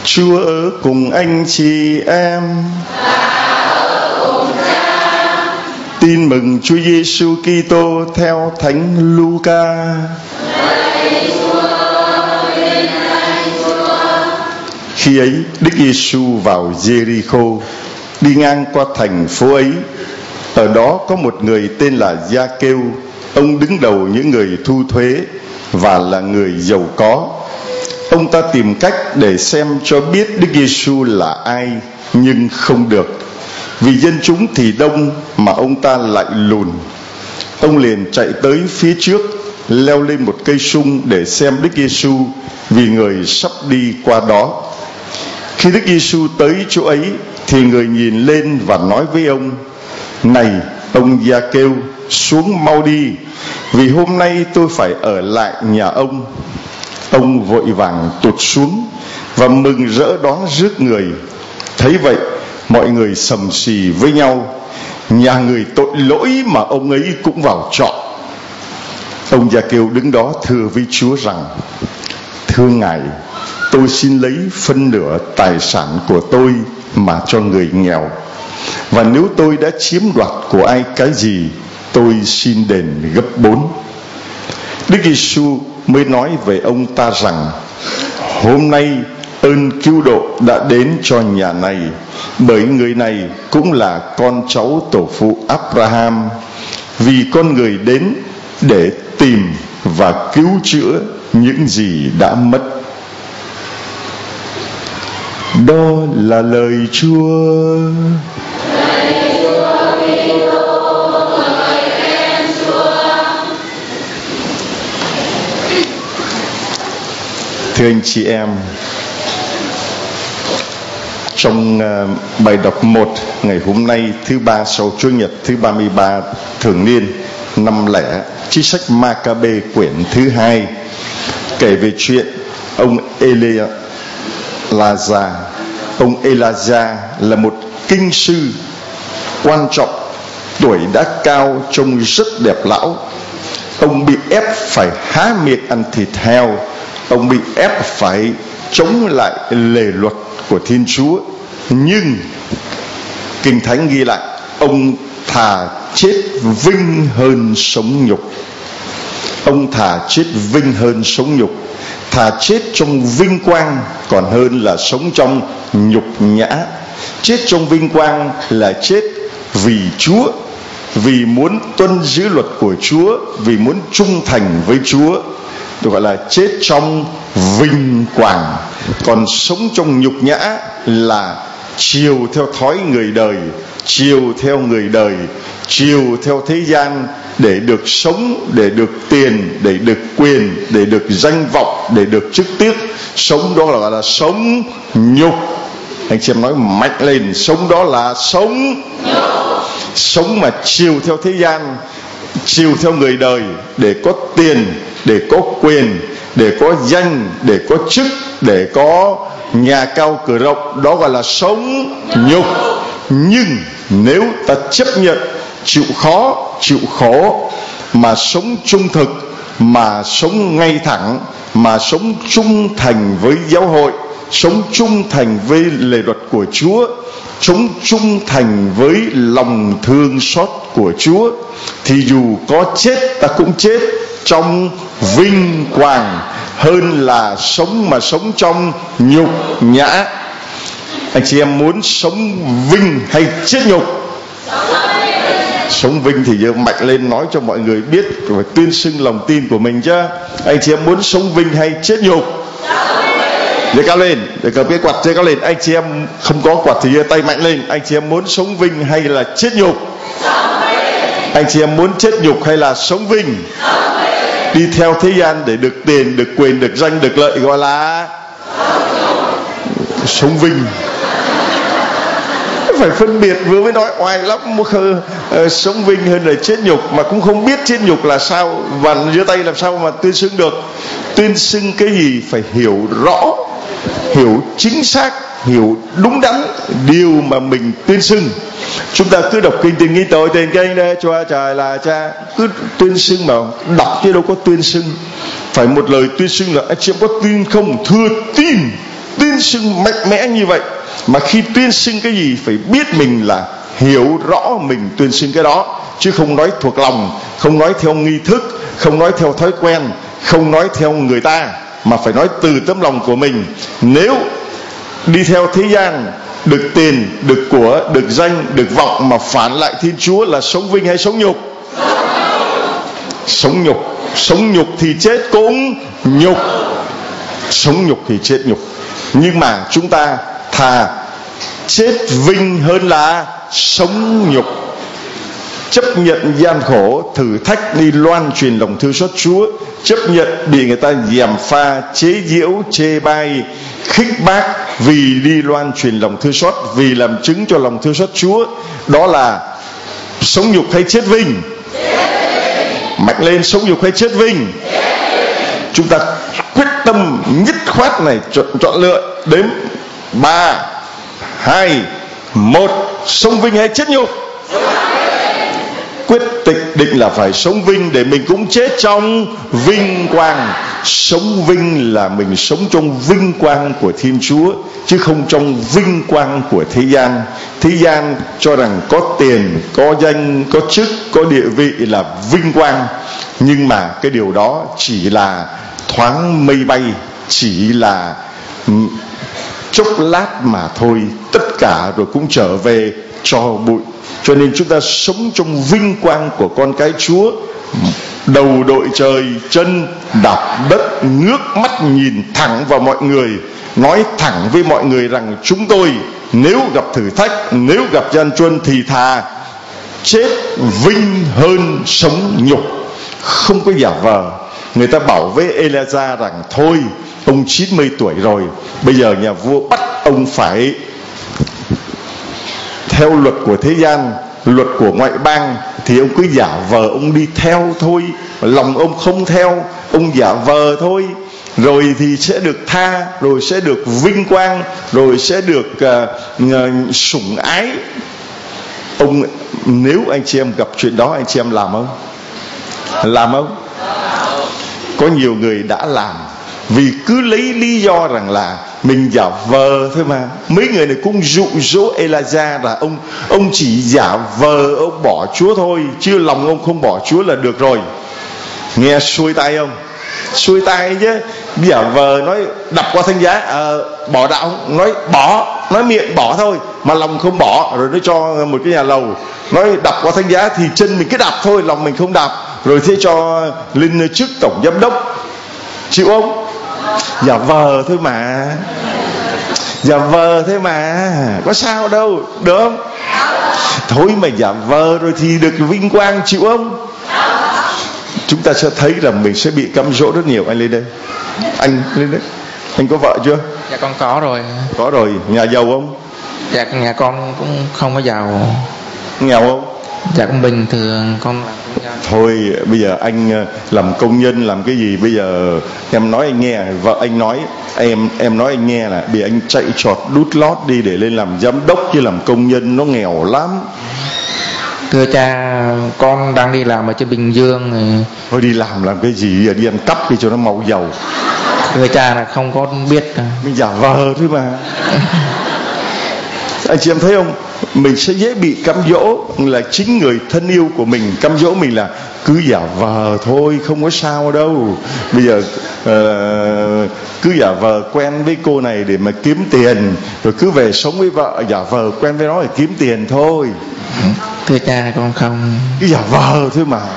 Chúa ở cùng anh chị em. Tin mừng Chúa Giêsu Kitô theo Thánh Luca. Khi ấy, Đức Giêsu vào Giê-ri-khô, đi ngang qua thành phố ấy. Ở đó có một người tên là Gia-kêu, ông đứng đầu những người thu thuế và là người giàu có. Ông ta tìm cách để xem cho biết Đức Giêsu là ai, nhưng không được, vì dân chúng thì đông mà ông ta lại lùn. Ông liền chạy tới phía trước, leo lên một cây sung để xem Đức Giêsu, vì người sắp đi qua đó. Khi Đức Giêsu tới chỗ ấy thì người nhìn lên và nói với ông: "Này ông Gia-kêu, xuống mau đi, vì hôm nay tôi phải ở lại nhà ông." Ông vội vàng tụt xuống và mừng rỡ đón rước người. Thấy vậy, mọi người sầm xì với nhau: "Nhà người tội lỗi mà ông ấy cũng vào trọ." Ông Gia-kêu đứng đó thưa với Chúa rằng: "Thưa Ngài, tôi xin lấy phân nửa tài sản của tôi mà cho người nghèo. Và nếu tôi đã chiếm đoạt của ai cái gì, tôi xin đền gấp 4." Đức Giêsu mới nói về ông ta rằng: "Hôm nay ơn cứu độ đã đến cho nhà này, bởi người này cũng là con cháu tổ phụ Abraham, vì con người đến để tìm và cứu chữa những gì đã mất." Đó là lời Chúa. Thưa anh chị em, trong bài đọc 1 ngày hôm nay, thứ ba sau Chúa Nhật thứ 33 thường niên năm Lẻ, trích sách Ma-ca-bê quyển thứ 2 kể về chuyện ông Elijah. Ông Elijah là một kinh sư quan trọng, tuổi đã cao, trông rất đẹp lão. Ông bị ép phải há miệng ăn thịt heo. Ông bị ép phải chống lại lề luật của Thiên Chúa. Nhưng Kinh Thánh ghi lại, ông thà chết vinh hơn sống nhục. Ông thà chết vinh hơn sống nhục, thà chết trong vinh quang còn hơn là sống trong nhục nhã. Chết trong vinh quang là chết vì Chúa, vì muốn tuân giữ luật của Chúa, vì muốn trung thành với Chúa, được gọi là chết trong vinh quang. Còn sống trong nhục nhã là chiều theo thói người đời, chiều theo người đời, chiều theo thế gian, để được sống, để được tiền, để được quyền, để được danh vọng, để được chức tước. Sống đó là gọi là sống nhục. Anh chị em nói mạnh lên: sống đó là sống nhục. Sống mà chiều theo thế gian, chiều theo người đời, để có tiền, để có quyền, để có danh, để có chức, để có nhà cao cửa rộng, đó gọi là sống nhục. Nhưng nếu ta chấp nhận chịu khó, chịu khổ, mà sống trung thực, mà sống ngay thẳng, mà sống trung thành với giáo hội, sống trung thành với lề luật của Chúa, sống trung thành với lòng thương xót của Chúa, thì dù có chết ta cũng chết trong vinh quang, hơn là sống mà sống trong nhục nhã. Anh chị em muốn sống vinh hay chết nhục? Sống vinh thì giờ mạnh lên nói cho mọi người biết, phải tuyên xưng lòng tin của mình chứ. Anh chị em muốn sống vinh hay chết nhục? Giơ cao lên, để cầm cái quạt giơ cao lên. Anh chị em không có quạt thì giơ tay mạnh lên. Anh chị em muốn sống vinh hay là chết nhục? Anh chị em muốn chết nhục hay là sống vinh? Đi theo thế gian để được tiền, được quyền, được danh, được lợi gọi là sống vinh. Phải phân biệt, vừa mới nói oai lắm, sống vinh hơn là chết nhục, mà cũng không biết chết nhục là sao, và giơ tay làm sao mà tuyên xưng được. Tuyên xưng cái gì phải hiểu rõ, hiểu chính xác, hiểu đúng đắn điều mà mình tuyên xưng. Chúng ta cứ đọc kinh Tình Nghi Tội Tiền Kinh đây, Chúa Trời là Cha, cứ tuyên xưng mà đọc chứ đâu có tuyên xưng. Phải một lời tuyên xưng là: anh chị em có tin không? Thưa tin. tuyên xưng mạnh mẽ như vậy. Mà khi tuyên xưng cái gì phải biết mình là hiểu rõ mình tuyên xưng cái đó, chứ không nói thuộc lòng, không nói theo nghi thức, không nói theo thói quen, không nói theo người ta, mà phải nói từ tấm lòng của mình. Nếu đi theo thế gian, được tiền, được của, được danh, được vọng mà phản lại Thiên Chúa là sống vinh hay sống nhục? Sống nhục. Sống nhục thì chết cũng nhục. Sống nhục thì chết nhục. Nhưng mà chúng ta thà chết vinh hơn là sống nhục. Chấp nhận gian khổ, thử thách đi loan truyền lòng thương xót Chúa, chấp nhận bị người ta gièm pha, chế giễu, chê bai, khích bác vì đi loan truyền lòng thương xót, vì làm chứng cho lòng thương xót Chúa. Đó là sống nhục hay chết vinh? Mạnh lên, sống nhục hay chết vinh? Chúng ta quyết tâm nhất khoát này, chọn lựa. Đếm 3, 2, 1. Sống vinh hay chết nhục? Quyết định là phải sống vinh để mình cũng chết trong vinh quang. Sống vinh là mình sống trong vinh quang của Thiên Chúa, chứ không trong vinh quang của thế gian. Thế gian cho rằng có tiền, có danh, có chức, có địa vị là vinh quang. Nhưng mà cái điều đó chỉ là thoáng mây bay, chỉ là chốc lát mà thôi. Tất cả rồi cũng trở về tro bụi. Cho nên chúng ta sống trong vinh quang của con cái Chúa, đầu đội trời, chân đạp đất, ngước mắt nhìn thẳng vào mọi người, nói thẳng với mọi người rằng chúng tôi nếu gặp thử thách, nếu gặp gian truân thì thà chết vinh hơn sống nhục. Không có giả vờ. Người ta bảo với Elijah rằng thôi, ông 90 tuổi rồi, bây giờ nhà vua bắt ông phải theo luật của thế gian, luật của ngoại bang, thì ông cứ giả vờ ông đi theo thôi. Lòng ông không theo, ông giả vờ thôi, rồi thì sẽ được tha, rồi sẽ được vinh quang, rồi sẽ được sủng ái. Ông, nếu anh chị em gặp chuyện đó, anh chị em làm không? Làm không? Có nhiều người đã làm, vì cứ lấy lý do rằng là mình giả vờ thôi mà. Mấy người này cũng dụ dỗ Elijah là ông chỉ giả vờ ông bỏ Chúa thôi, chứ lòng ông không bỏ Chúa là được rồi. Nghe xuôi tai không? Xuôi tai chứ. Giả vờ nói đập qua thánh giá, bỏ đạo, nói bỏ, nói miệng bỏ thôi mà lòng không bỏ. Rồi nó cho một cái nhà lầu, nói đập qua thánh giá thì chân mình cứ đạp thôi, lòng mình không đạp. Rồi thế cho lên chức tổng giám đốc, chịu không? Giả vờ thôi mà, giả vờ thế mà, có sao đâu, được không? Thôi mà giả vờ rồi thì được vinh quang, chịu không? Chúng ta sẽ thấy là mình sẽ bị cám dỗ rất nhiều. Anh lên đây, anh lên đấy. Anh có vợ chưa? Dạ con có rồi. Có rồi. Nhà giàu không? Dạ nhà con cũng không có giàu. Nghèo không? Dạ cũng bình thường, con làm công nhân. Thôi bây giờ anh làm công nhân làm cái gì? Bây giờ em nói anh nghe, vợ anh nói, em nói anh nghe là bị anh chạy trọt đút lót đi để lên làm giám đốc, chứ làm công nhân nó nghèo lắm. Thưa cha, con đang đi làm ở trên Bình Dương thì... Thôi đi làm cái gì? Đi ăn cắp đi cho nó mau giàu. Thưa cha là không có biết. Mình giả vờ thôi mà. Anh chị em thấy không? Mình sẽ dễ bị cám dỗ, là chính người thân yêu của mình cám dỗ mình là cứ giả vờ thôi, không có sao đâu. Bây giờ cứ giả vờ quen với cô này để mà kiếm tiền, rồi cứ về sống với vợ, giả vờ quen với nó để kiếm tiền thôi. Thưa cha, con không. Cứ giả vờ thôi mà.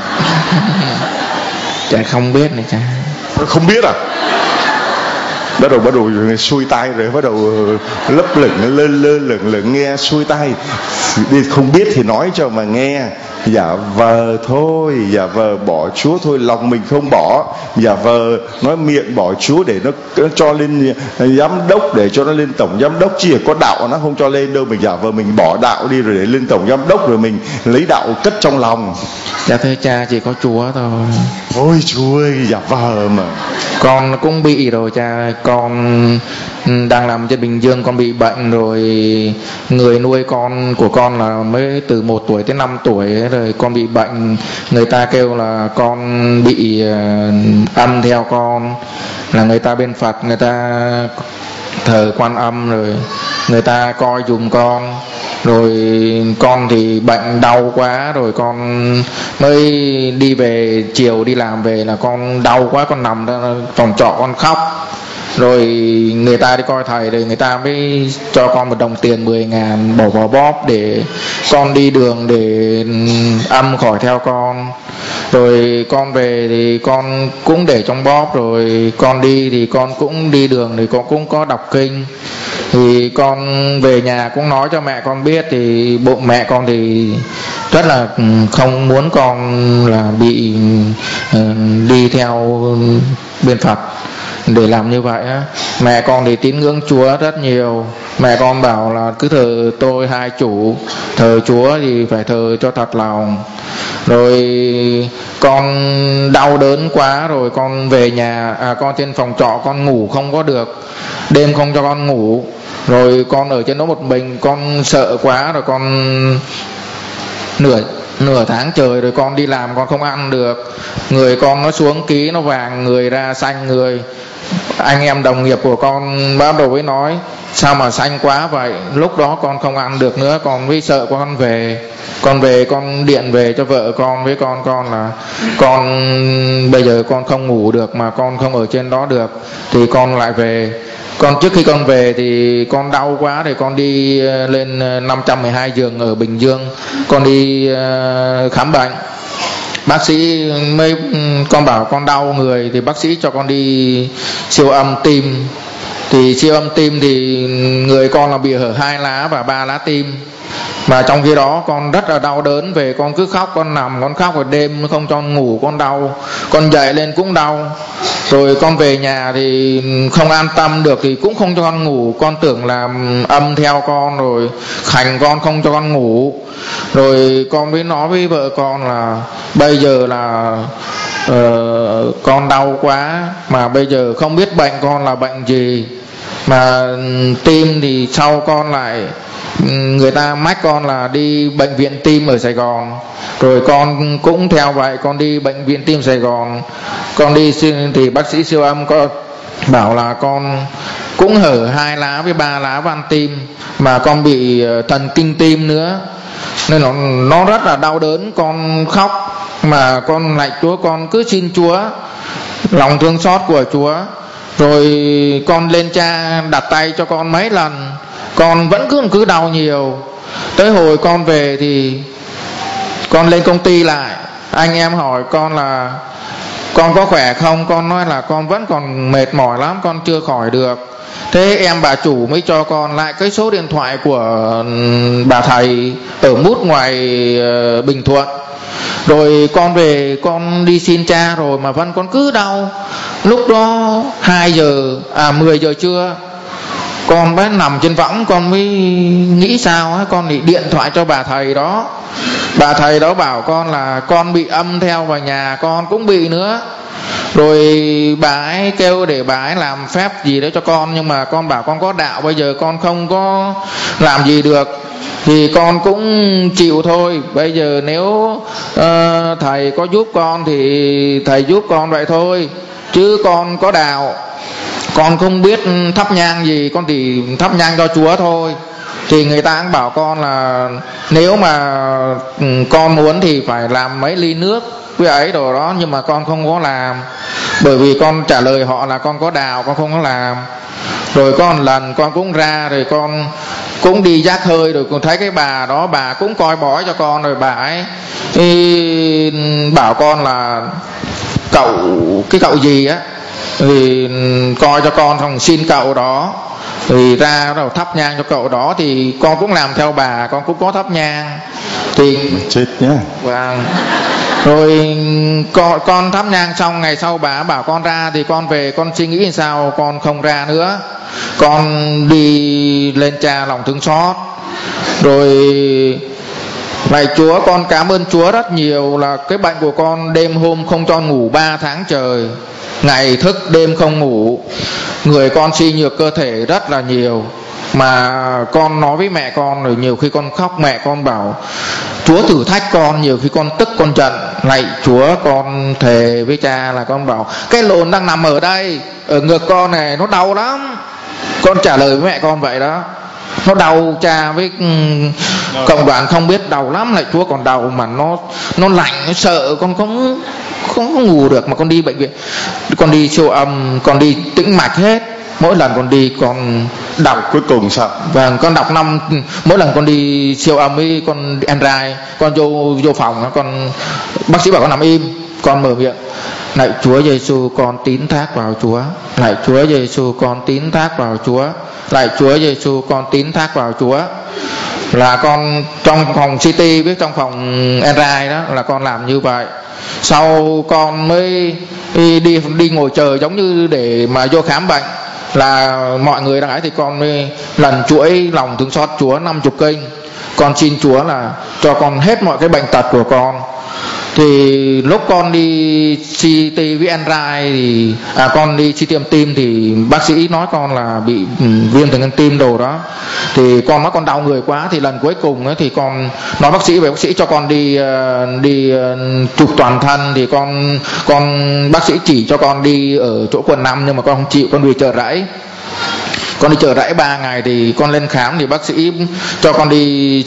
Cha không biết này cha. Không biết à? Bắt đầu xuôi tai rồi, bắt đầu lấp lửng lơ nghe xuôi tai. Đi không biết thì nói cho mà nghe. Giả vờ thôi, giả vờ bỏ Chúa thôi, lòng mình không bỏ. Giả vờ nói miệng bỏ Chúa để nó cho lên giám đốc, để cho nó lên tổng giám đốc, chỉ có đạo nó không cho lên đâu. Mình giả vờ mình bỏ đạo đi rồi để lên tổng giám đốc, rồi mình lấy đạo cất trong lòng. Dạ thưa cha, chỉ có Chúa thôi. Ôi Chúa ơi, giả vờ mà. Con cũng bị rồi cha. Con đang làm trên Bình Dương, con bị bệnh rồi. Người nuôi con của con là mới từ 1 tuổi tới 5 tuổi rồi con bị bệnh. Người ta kêu là con bị ăn theo con, là người ta bên Phật người ta thờ Quan Âm, rồi người ta coi giùm con. Rồi con thì bệnh đau quá, rồi con mới đi về, chiều đi làm về là con đau quá, con nằm ra phòng trọ con khóc. Rồi người ta đi coi thầy, rồi người ta mới cho con 1 đồng tiền 10.000 bỏ vào bóp để con đi đường, để âm khỏi theo con. Rồi con về thì con cũng để trong bóp, rồi con đi thì con cũng đi đường thì con cũng có đọc kinh. Thì con về nhà cũng nói cho mẹ con biết, thì bộ mẹ con thì rất là không muốn con là bị đi theo bên Phật để làm như vậy á. Mẹ con thì tín ngưỡng Chúa rất nhiều. Mẹ con bảo là cứ thờ tôi hai chủ, thờ Chúa thì phải thờ cho thật lòng. Rồi con đau đớn quá, rồi con về nhà, con trên phòng trọ con ngủ không có được, đêm không cho con ngủ. Rồi con ở trên đó một mình, con sợ quá, rồi con nửa tháng trời rồi con đi làm con không ăn được. Người con nó xuống ký, nó vàng người ra, xanh người. Anh em đồng nghiệp của con bắt đầu với nói sao mà xanh quá vậy. Lúc đó con không ăn được nữa, con mới sợ con về. Con về con điện về cho vợ con với con là con bây giờ con không ngủ được mà con không ở trên đó được, thì con lại về. Con trước khi con về thì con đau quá, thì con đi lên 512 giường ở Bình Dương, con đi khám bệnh. Bác sĩ mới, con bảo con đau người thì bác sĩ cho con đi siêu âm tim. Thì siêu âm tim thì người con là bị hở 2 lá và 3 lá tim. Mà trong khi đó con rất là đau đớn, về con cứ khóc, con nằm con khóc, rồi đêm không cho con ngủ, con đau, con dậy lên cũng đau. Rồi con về nhà thì không an tâm được, thì cũng không cho con ngủ. Con tưởng là âm theo con rồi hành con không cho con ngủ. Rồi con mới nói với vợ con là bây giờ là con đau quá, mà bây giờ không biết bệnh con là bệnh gì. Mà tim thì sau con lại, người ta mách con là đi bệnh viện tim ở Sài Gòn. Rồi con cũng theo vậy, con đi bệnh viện tim Sài Gòn. Con đi thì bác sĩ siêu âm có bảo là con cũng hở 2 lá với 3 lá van tim, mà con bị thần kinh tim nữa, nên nó rất là đau đớn. Con khóc mà con lạy Chúa, con cứ xin Chúa, lòng thương xót của Chúa. Rồi con lên cha đặt tay cho con mấy lần, con vẫn cứ đau nhiều. Tới hồi con về thì con lên công ty lại, anh em hỏi con là con có khỏe không. Con nói là con vẫn còn mệt mỏi lắm, con chưa khỏi được. Thế em bà chủ mới cho con lại cái số điện thoại của bà thầy ở Mút ngoài Bình Thuận. Rồi con về con đi xin cha rồi mà vẫn con cứ đau. Lúc đó 10 giờ trưa, con mới nằm trên võng, con mới nghĩ sao á, con thì điện thoại cho bà thầy đó. Bà thầy đó bảo con là con bị âm theo vào nhà con cũng bị nữa. Rồi bà ấy kêu để bà ấy làm phép gì đấy cho con, nhưng mà con bảo con có đạo, bây giờ con không có làm gì được, thì con cũng chịu thôi. Bây giờ nếu thầy có giúp con thì thầy giúp con vậy thôi, chứ con có đạo, con không biết thắp nhang gì, con thì thắp nhang cho Chúa thôi. Thì người ta cũng bảo con là nếu mà con muốn thì phải làm mấy ly nước với ấy đồ đó, nhưng mà con không có làm, bởi vì con trả lời họ là con có đạo, con không có làm. Rồi có một lần con cũng ra, rồi con cũng đi giác hơi, rồi con thấy cái bà đó, bà cũng coi bói cho con. Rồi bà ấy bảo con là cậu gì á, thì coi cho con, xong xin cậu đó, thì ra rồi thắp nhang cho cậu đó. Thì con cũng làm theo bà, con cũng có thắp nhang. Thì chết nhá. Vâng. Rồi con thắp nhang xong, ngày sau bà bảo con ra, thì con về con suy nghĩ sao con không ra nữa. Con đi lên cha lòng thương xót. Rồi lạy Chúa, con cảm ơn Chúa rất nhiều là cái bệnh của con đêm hôm không cho ngủ 3 tháng trời, ngày thức đêm không ngủ. Người con suy nhược cơ thể rất là nhiều. Mà con nói với mẹ con, rồi nhiều khi con khóc, mẹ con bảo Chúa thử thách con, nhiều khi con tức con giận. Lạy Chúa, con thề với cha là con bảo cái lồn đang nằm ở đây, ở ngực con này nó đau lắm. Con trả lời với mẹ con vậy đó. Nó đau cha với cộng đoàn không biết đau lắm, lại Chúa còn đau mà nó lạnh, nó sợ, con không ngủ được. Mà con đi bệnh viện, con đi siêu âm, con đi tĩnh mạch hết. Mỗi lần con đi con đọc. Cuối cùng sao? Vâng, con đọc mỗi lần con đi siêu âm với con MRI, con vô phòng, con bác sĩ bảo con nằm im, con mở miệng: lạy Chúa Giêsu, con tín thác vào Chúa. Lạy Chúa Giêsu, con tín thác vào Chúa. Lạy Chúa Giêsu, con tín thác vào Chúa. Là con trong phòng CT với trong phòng MRI đó là con làm như vậy. Sau con mới đi ngồi chờ giống như để mà vô khám bệnh, là mọi người đang ấy, thì con mới lần chuỗi lòng thương xót Chúa 50 kênh. Con xin Chúa là cho con hết mọi cái bệnh tật của con. Thì lúc con đi CT với MRI thì con đi CT âm tim thì bác sĩ nói con là bị viêm thần kinh tim đồ đó. Thì con nói con đau người quá, thì lần cuối cùng ấy, thì con nói bác sĩ cho con đi chụp toàn thân. Thì con bác sĩ chỉ cho con đi ở chỗ quận 5, nhưng mà con không chịu, con về Chợ Rẫy. Con đi Chợ Rẫy 3 ngày thì con lên khám, thì bác sĩ cho con đi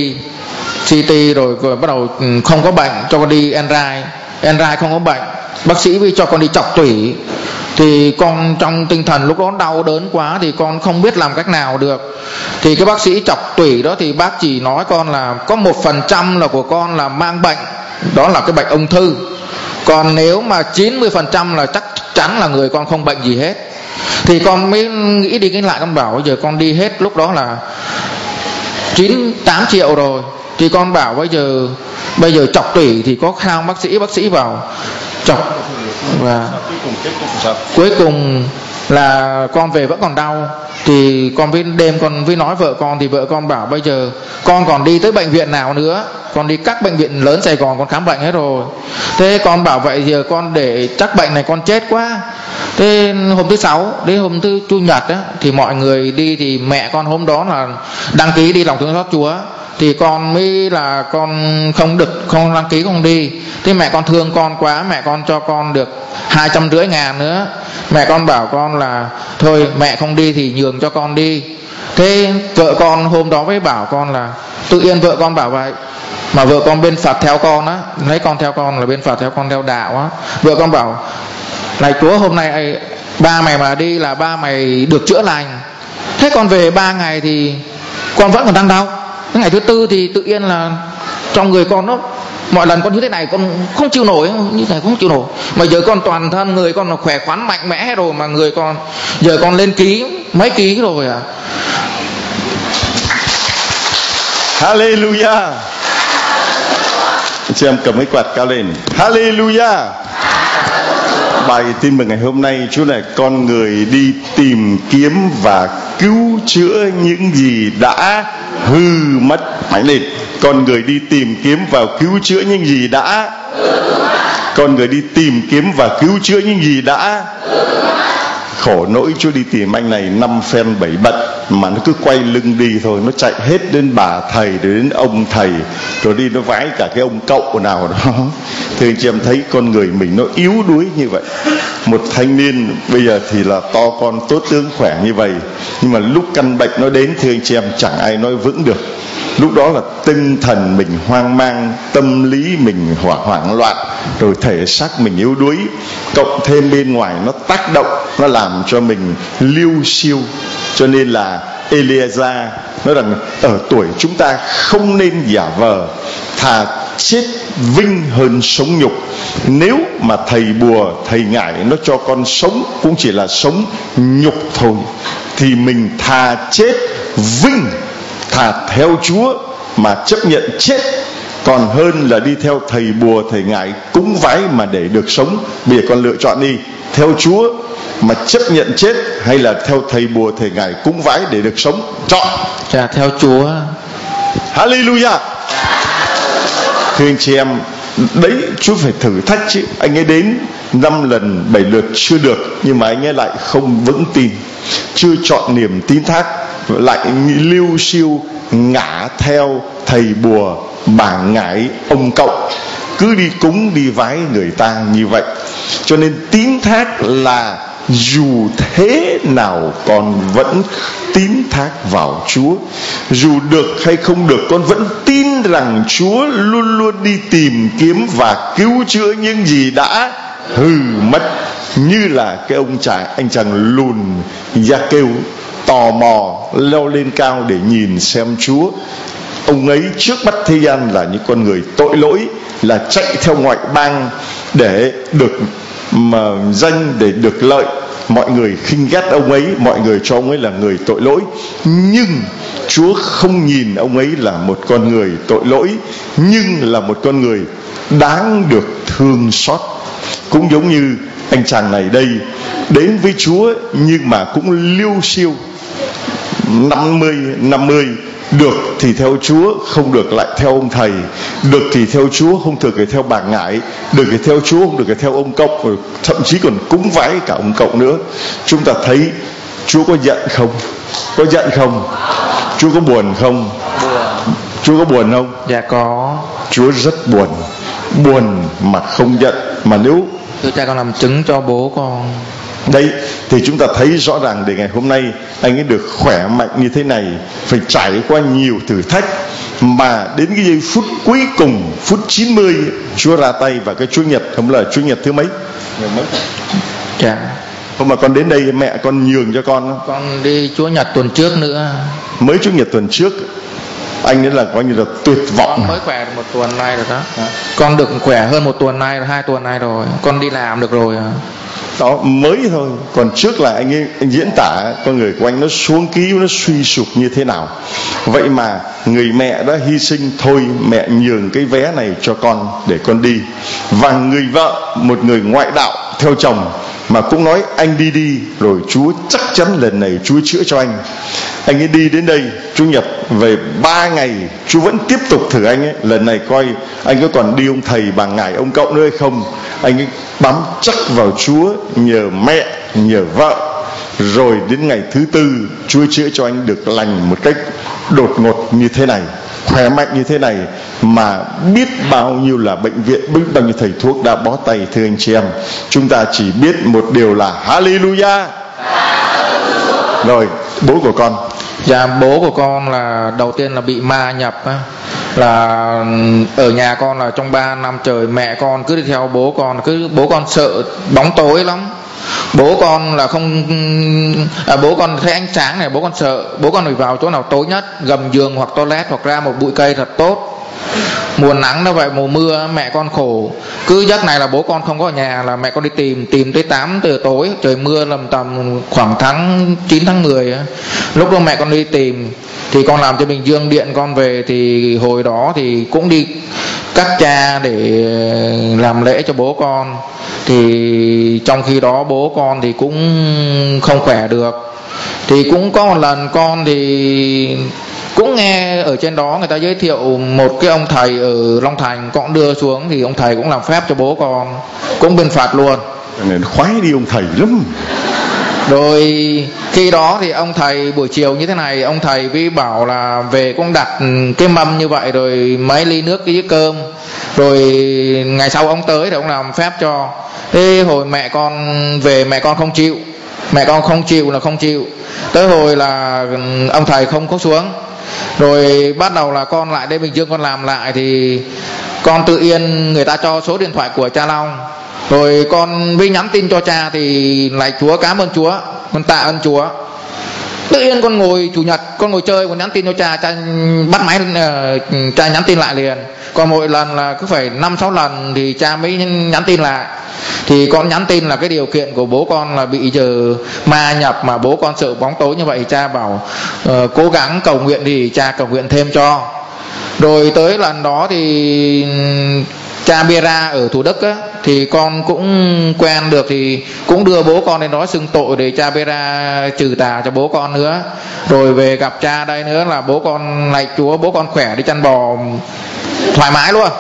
CT rồi bắt đầu không có bệnh, cho con đi MRI không có bệnh, bác sĩ mới cho con đi chọc tủy. Thì con trong tinh thần lúc đó đau đớn quá thì con không biết làm cách nào được. Thì cái bác sĩ chọc tủy đó thì bác chỉ nói con là có 1% là của con là mang bệnh, đó là cái bệnh ung thư. Còn nếu mà 90% là chắc chắn là người con không bệnh gì hết. Thì con mới nghĩ đi nghĩ lại, con bảo bây giờ con đi hết lúc đó là 9-8 triệu rồi. Thì con bảo bây giờ chọc tủy thì có khao bác sĩ vào chọc. Và cuối cùng là con về vẫn còn đau. Thì con với đêm con với nói vợ con, thì vợ con bảo bây giờ con còn đi tới bệnh viện nào nữa, con đi các bệnh viện lớn Sài Gòn con khám bệnh hết rồi. Thế con bảo vậy giờ con để chắc bệnh này con chết quá. Thế hôm thứ Sáu đến hôm thứ Chủ nhật á, thì mọi người đi, thì mẹ con hôm đó là đăng ký đi lòng thương xót Chúa. Thì con mới là con không đăng ký không đi. Thế mẹ con thương con quá, mẹ con cho con được 250.000 nữa. Mẹ con bảo con là thôi mẹ không đi thì nhường cho con đi. Thế vợ con hôm đó mới bảo con là tự nhiên vợ con bảo vậy. Mà vợ con bên Phật theo con á, lấy con theo con là bên Phật theo con theo đạo á. Vợ con bảo lạy Chúa, hôm nay ba mày mà đi là ba mày được chữa lành. Thế con về 3 ngày thì con vẫn còn đang đau. Cái ngày thứ tư thì tự nhiên là trong người con nó, mọi lần con như thế này con không chịu nổi, như thế này không chịu nổi. Mà giờ con toàn thân người con là khỏe khoắn mạnh mẽ rồi, mà người con giờ con lên mấy ký rồi à. Hallelujah. Chị em cầm cái quạt cao lên. Hallelujah. Bài tin mừng ngày hôm nay Chúa này con người đi tìm kiếm và cứu chữa những gì đã hư mất. Mạnh lên. Con người đi tìm kiếm và cứu chữa những gì đã. Con người đi tìm kiếm và cứu chữa những gì đã. Khổ nỗi Chúa đi tìm anh này 5 phen 7 bận mà nó cứ quay lưng đi thôi. Nó chạy hết đến bà thầy rồi đến ông thầy, rồi đi nó vái cả cái ông cậu nào đó. Thì anh chị em thấy con người mình nó yếu đuối như vậy. Một thanh niên bây giờ thì là to con tốt tướng khỏe như vậy, nhưng mà lúc căn bệnh nó đến thì anh chị em chẳng ai nói vững được. Lúc đó là tinh thần mình hoang mang, tâm lý mình hoảng loạn, rồi thể xác mình yếu đuối, cộng thêm bên ngoài nó tác động, nó làm cho mình liêu xiêu. Cho nên là Eliezer nói rằng ở tuổi chúng ta không nên giả vờ, thà chết vinh hơn sống nhục. Nếu mà thầy bùa thầy ngải nó cho con sống cũng chỉ là sống nhục thôi, thì mình thà chết vinh, thà theo Chúa mà chấp nhận chết, còn hơn là đi theo thầy bùa thầy ngải cúng vái mà để được sống. Bây giờ con lựa chọn đi, theo Chúa mà chấp nhận chết, hay là theo thầy bùa thầy ngải cúng vái để được sống? Chọn. Dạ theo Chúa. Hallelujah. Thưa anh chị em, đấy Chúa phải thử thách chứ. Anh ấy đến 5 lần 7 lượt chưa được, nhưng mà anh ấy lại không vững tin, chưa chọn niềm tín thác, lại lưu siêu ngả theo thầy bùa bà ngải ông cậu, cứ đi cúng đi vái người ta như vậy. Cho nên tín thác là dù thế nào con vẫn tín thác vào Chúa. Dù được hay không được, con vẫn tin rằng Chúa luôn luôn đi tìm kiếm và cứu chữa những gì đã hư mất. Như là cái anh chàng lùn Gia Kêu tò mò leo lên cao để nhìn xem Chúa. Ông ấy trước mắt thế gian là những con người tội lỗi, là chạy theo ngoại bang để được danh, để được lợi. Mọi người khinh ghét ông ấy, mọi người cho ông ấy là người tội lỗi. Nhưng Chúa không nhìn ông ấy là một con người tội lỗi, nhưng là một con người đáng được thương xót. Cũng giống như anh chàng này đây, đến với Chúa nhưng mà cũng liêu xiêu 50-50. Được thì theo Chúa, không được lại theo ông thầy. Được thì theo Chúa, không được thì theo bà Ngải. Được thì theo Chúa, không được thì theo ông Cộng, rồi thậm chí còn cúng vái cả ông Cộng nữa. Chúng ta thấy Chúa có giận không? Có giận không? Chúa có buồn không? Chúa có buồn không? Dạ có. Chúa rất buồn. Buồn mà không giận. Mà nếu thưa cha, con làm chứng cho bố con. Đấy, thì chúng ta thấy rõ ràng để ngày hôm nay anh ấy được khỏe mạnh như thế này, phải trải qua nhiều thử thách, mà đến cái giây phút cuối cùng, phút 90, Chúa ra tay. Và cái Chúa Nhật, không là Chúa Nhật thứ mấy? Dạ. Hôm mà con đến đây mẹ con nhường cho con. Con đi Chúa Nhật tuần trước nữa. Mới Chúa Nhật tuần trước anh ấy là coi như là tuyệt vọng. Con mới khỏe được 1 tuần nay rồi đó. Con được khỏe hơn 1 tuần nay, 2 tuần nay rồi. Con đi làm được rồi. Đó, mới thôi. Còn trước là anh diễn tả con người của anh nó xuống ký, nó suy sụp như thế nào. Vậy mà người mẹ đã hy sinh. Thôi mẹ nhường cái vé này cho con để con đi. Và người vợ, một người ngoại đạo theo chồng, mà cũng nói anh đi rồi Chúa chắc chắn lần này Chúa chữa cho anh. Anh ấy đi đến đây Chủ nhật về 3 ngày, Chúa vẫn tiếp tục thử anh ấy. Lần này coi anh có còn đi ông thầy bà Ngải ông Cộng nữa hay không. Anh ấy bám chắc vào Chúa, nhờ mẹ, nhờ vợ. Rồi đến ngày thứ 4 Chúa chữa cho anh được lành một cách đột ngột như thế này, khỏe mạnh như thế này. Mà biết bao nhiêu là bệnh viện, biết bao nhiêu thầy thuốc đã bó tay. Thưa anh chị em, chúng ta chỉ biết một điều là Hallelujah. Rồi bố của con. Dạ, bố của con là đầu tiên là bị ma nhập á. Là ở nhà con là trong 3 năm trời mẹ con cứ đi theo bố con, bố con sợ bóng tối lắm. Bố con là không bố con thấy ánh sáng này bố con sợ. Bố con phải vào chỗ nào tối nhất, gầm giường hoặc toilet, hoặc ra một bụi cây thật tốt. Mùa nắng nó vậy, mùa mưa mẹ con khổ. Cứ giấc này là bố con không có ở nhà là mẹ con đi tìm tới 8 giờ tối. Trời mưa lầm tầm khoảng tháng 9 tháng 10 á. Lúc đó mẹ con đi tìm thì con làm cho Bình Dương điện con về. Thì hồi đó thì cũng đi cắt cha để làm lễ cho bố con. Thì trong khi đó bố con thì cũng không khỏe được. Thì cũng có một lần con thì cũng nghe ở trên đó người ta giới thiệu một cái ông thầy ở Long Thành, con đưa xuống thì ông thầy cũng làm phép cho bố con, cũng bên Phật luôn. Nên khoái đi ông thầy lắm. Rồi khi đó thì ông thầy buổi chiều như thế này, ông thầy với bảo là về cũng đặt cái mâm như vậy rồi mấy ly nước với cơm. Rồi ngày sau ông tới thì ông làm phép cho. Thế hồi mẹ con về mẹ con không chịu. Mẹ con không chịu là không chịu. Tới hồi là ông thầy không có xuống. Rồi bắt đầu là con lại đây Bình Dương con làm lại. Thì con tự yên người ta cho số điện thoại của cha Long. Rồi con với nhắn tin cho cha thì lạy Chúa, cảm ơn Chúa, con tạ ơn Chúa. Tự nhiên con ngồi chủ nhật con ngồi chơi, con nhắn tin cho cha, cha bắt máy, cha nhắn tin lại liền. Còn mỗi lần là cứ phải 5-6 lần thì cha mới nhắn tin lại. Thì con nhắn tin là cái điều kiện của bố con là bị giờ ma nhập, mà bố con sợ bóng tối như vậy, cha bảo cố gắng cầu nguyện thì cha cầu nguyện thêm cho. Rồi tới lần đó thì cha Bera ở Thủ Đức á, thì con cũng quen được thì cũng đưa bố con đến đó xưng tội để cha Bera trừ tà cho bố con nữa. Rồi về gặp cha đây nữa là bố con lạy Chúa, bố con khỏe đi chăn bò thoải mái luôn.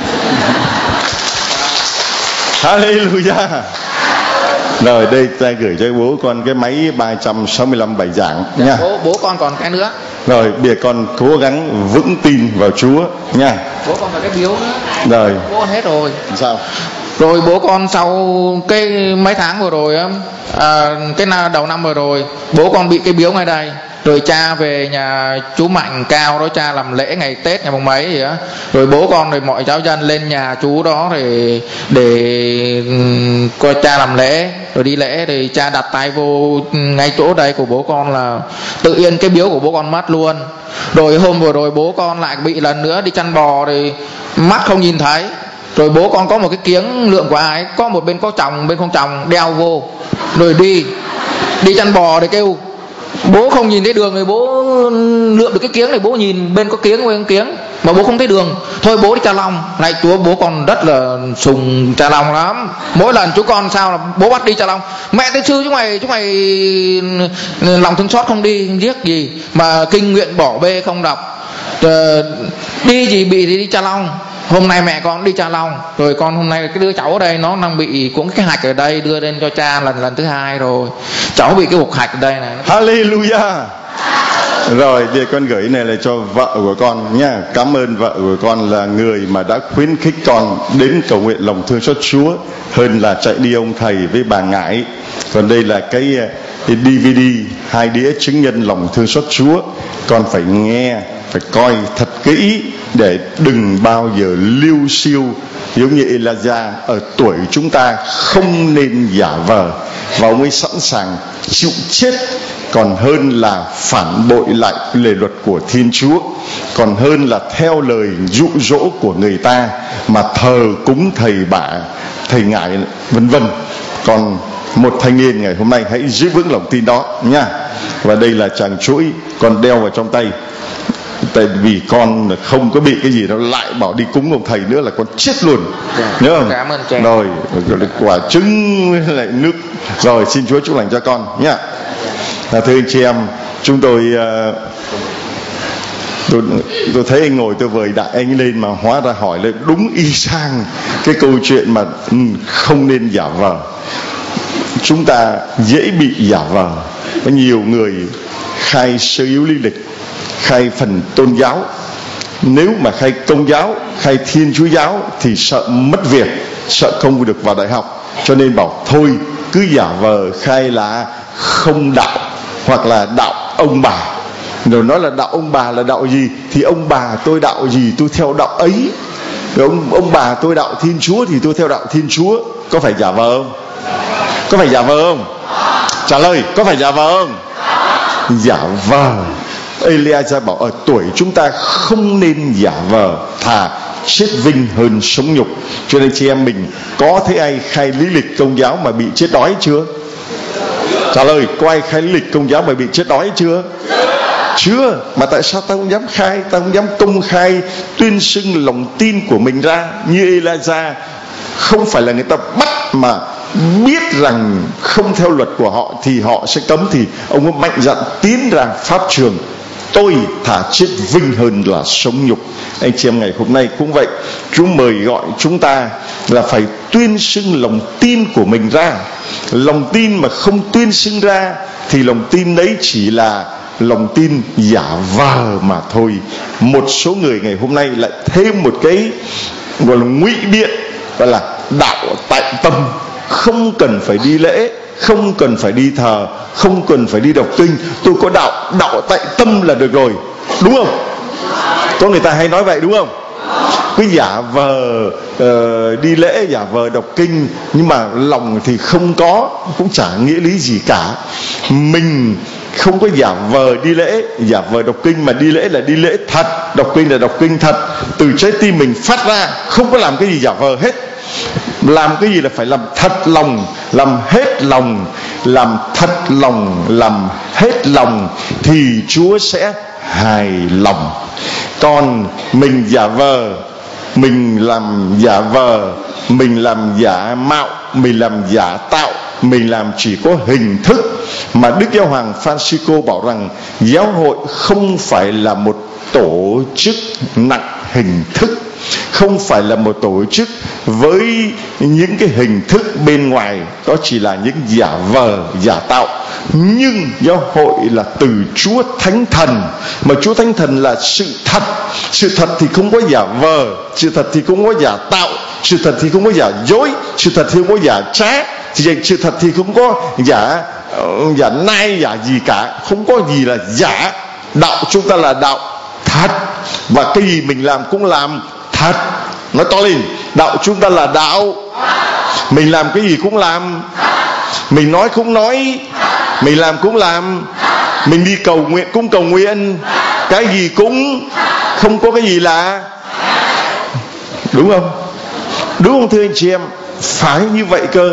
Hallelujah. Rồi đây ta gửi cho bố con cái máy 365 bài giảng nha. Bố con còn cái nữa. Rồi bây giờ con cố gắng vững tin vào Chúa nha. Bố con phải cái biếu nữa. Rồi. Bố hết rồi. Sao? Rồi bố con sau cái mấy tháng vừa rồi á, cái đầu năm vừa rồi, bố con bị cái biếu ngay đây. Rồi cha về nhà chú Mạnh Cao đó, cha làm lễ ngày Tết ngày mùng mấy gì á. Rồi bố con rồi mọi giáo dân lên nhà chú đó để coi cha làm lễ. Rồi đi lễ thì cha đặt tay vô ngay chỗ đây của bố con là tự nhiên cái biếu của bố con mất luôn. Rồi hôm vừa rồi bố con lại bị lần nữa đi chăn bò thì mắt không nhìn thấy. Rồi bố con có một cái kiếng lượng của ai, có một bên có chồng bên không chồng, đeo vô. Rồi đi chăn bò thì kêu bố không nhìn thấy đường, rồi bố lượm được cái kiếng này, bố nhìn bên có kiếng bên có kiếng mà bố không thấy đường. Thôi bố đi Cha Long. Này Chúa, bố con rất là sùng Cha Long lắm. Mỗi lần chú con sao là bố bắt đi Cha Long. Mẹ Thiên Sư chúng mày lòng thương xót không đi giết gì mà kinh nguyện bỏ bê không đọc. Đi gì bị thì đi Cha Long. Hôm nay mẹ con đi Cha Long. Rồi con hôm nay cái đứa cháu ở đây nó đang bị cũng cái hạch ở đây, đưa lên cho cha lần thứ 2 rồi. Cháu bị cái hục hạch ở đây này. Hallelujah. Rồi thì con gửi này là cho vợ của con nha. Cảm ơn vợ của con là người mà đã khuyến khích con đến cầu nguyện lòng thương xót Chúa hơn là chạy đi ông thầy với bà ngải. Còn đây là cái DVD 2 đĩa chứng nhân lòng thương xót Chúa. Con phải nghe, phải coi thật kỹ để đừng bao giờ liêu xiêu giống như Elijah. Ở tuổi chúng ta không nên giả vờ, và ông ấy sẵn sàng chịu chết còn hơn là phản bội lại lề luật của Thiên Chúa, còn hơn là theo lời dụ dỗ của người ta mà thờ cúng thầy bả, thầy ngải vân vân. Còn một thanh niên ngày hôm nay hãy giữ vững lòng tin đó nha. Và đây là chàng chuỗi con đeo vào trong tay, tại vì con không có bị cái gì đâu, lại bảo đi cúng ông thầy nữa là con chết luôn. Nhớ không? Cảm ơn cha. Rồi quả trứng với lại nước. Rồi xin Chúa chúc lành cho con nhá. Thưa anh chị em, chúng tôi thấy anh ngồi tôi vời đại anh lên mà hóa ra hỏi lại đúng y chang cái câu chuyện mà không nên giả vờ. Chúng ta dễ bị giả vờ. Có nhiều người khai sơ yếu lý lịch, khai phần tôn giáo. Nếu mà khai Công giáo, khai Thiên Chúa giáo thì sợ mất việc, sợ không được vào đại học, cho nên bảo thôi cứ giả vờ khai là không đạo hoặc là đạo ông bà. Rồi nói là đạo ông bà là đạo gì thì ông bà tôi đạo gì tôi theo đạo ấy. Rồi ông bà tôi đạo Thiên Chúa thì tôi theo đạo Thiên Chúa. Có phải giả vờ không? Có phải giả vờ không? Trả lời, có phải giả vờ không? Giả vờ. Elijah bảo ở tuổi chúng ta không nên giả vờ, thà chết vinh hơn sống nhục. Cho nên chị em mình có thấy ai khai lý lịch Công giáo mà bị chết đói chưa? Trả lời, có ai khai lý lịch Công giáo mà bị chết đói chưa? Chưa. Mà tại sao ta không dám khai, ta không dám công khai tuyên xưng lòng tin của mình ra như Elijah? Không phải là người ta bắt mà biết rằng không theo luật của họ thì họ sẽ cấm, thì ông ấy mạnh dạn tiến ra pháp trường. Tôi thà chết vinh hơn là sống nhục. Anh chị em ngày hôm nay cũng vậy. Chúa mời gọi chúng ta là phải tuyên xưng lòng tin của mình ra. Lòng tin mà không tuyên xưng ra thì lòng tin đấy chỉ là lòng tin giả vờ mà thôi. Một số người ngày hôm nay lại thêm một cái gọi là ngụy biện, gọi là đạo tại tâm. Không cần phải đi lễ, không cần phải đi thờ, không cần phải đi đọc kinh. Tôi có đạo tại tâm là được rồi. Đúng không? Có người ta hay nói vậy đúng không? Cứ giả vờ đi lễ, giả vờ đọc kinh, nhưng mà lòng thì không có, cũng chả nghĩa lý gì cả. Mình không có giả vờ đi lễ, giả vờ đọc kinh, mà đi lễ là đi lễ thật, đọc kinh là đọc kinh thật, từ trái tim mình phát ra, không có làm cái gì giả vờ hết. Làm cái gì là phải làm thật lòng, làm hết lòng, làm thật lòng, làm hết lòng thì Chúa sẽ hài lòng. Còn mình giả vờ, mình làm giả vờ, mình làm giả mạo, mình làm giả tạo, mình làm chỉ có hình thức. Mà Đức Giáo Hoàng Francisco bảo rằng giáo hội không phải là một tổ chức nặng hình thức, không phải là một tổ chức với những cái hình thức bên ngoài, đó chỉ là những giả vờ, giả tạo. Nhưng giáo hội là từ Chúa Thánh Thần, mà Chúa Thánh Thần là sự thật. Sự thật thì không có giả vờ, sự thật thì không có giả tạo, sự thật thì không có giả dối, sự thật thì không có giả trá, sự thật thì không có giả nai giả gì cả, không có gì là giả. Đạo chúng ta là đạo thật, và cái gì mình làm cũng làm thật. Nói to lên, đạo chúng ta là đạo, mình làm cái gì cũng làm, mình nói cũng nói, mình làm cũng làm, mình đi cầu nguyện cũng cầu nguyện, cái gì cũng không có cái gì là, đúng không? Đúng không thưa anh chị em? Phải như vậy cơ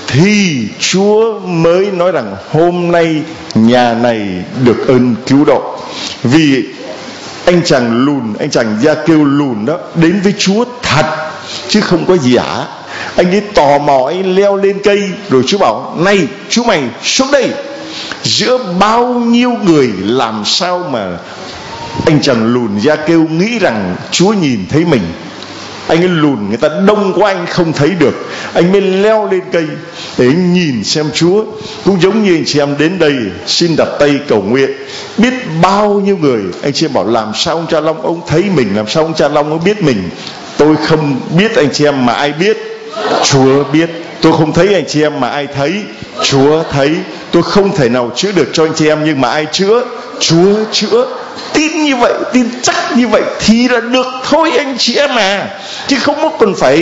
thì Chúa mới nói rằng hôm nay nhà này được ơn cứu độ. Vì anh chàng lùn, anh chàng Gia-kêu lùn đó đến với Chúa thật chứ không có giả. Anh ấy tò mò, anh leo lên cây, rồi Chúa bảo: này chú mày xuống đây, giữa bao nhiêu người làm sao mà anh chàng lùn Gia-kêu nghĩ rằng Chúa nhìn thấy mình. Anh ấy lùn, người ta đông quá anh không thấy được, anh mới leo lên cây để anh nhìn xem Chúa. Cũng giống như anh chị em đến đây xin đặt tay cầu nguyện, biết bao nhiêu người. Anh chị em bảo làm sao ông Cha Long ông thấy mình, làm sao ông Cha Long ông biết mình. Tôi không biết anh chị em, mà ai biết? Chúa biết. Tôi không thấy anh chị em, mà ai thấy? Chúa thấy. Tôi không thể nào chữa được cho anh chị em, nhưng mà ai chữa? Chúa chữa. Tin như vậy, tin chắc như vậy thì là được thôi anh chị em à. Chứ không có cần phải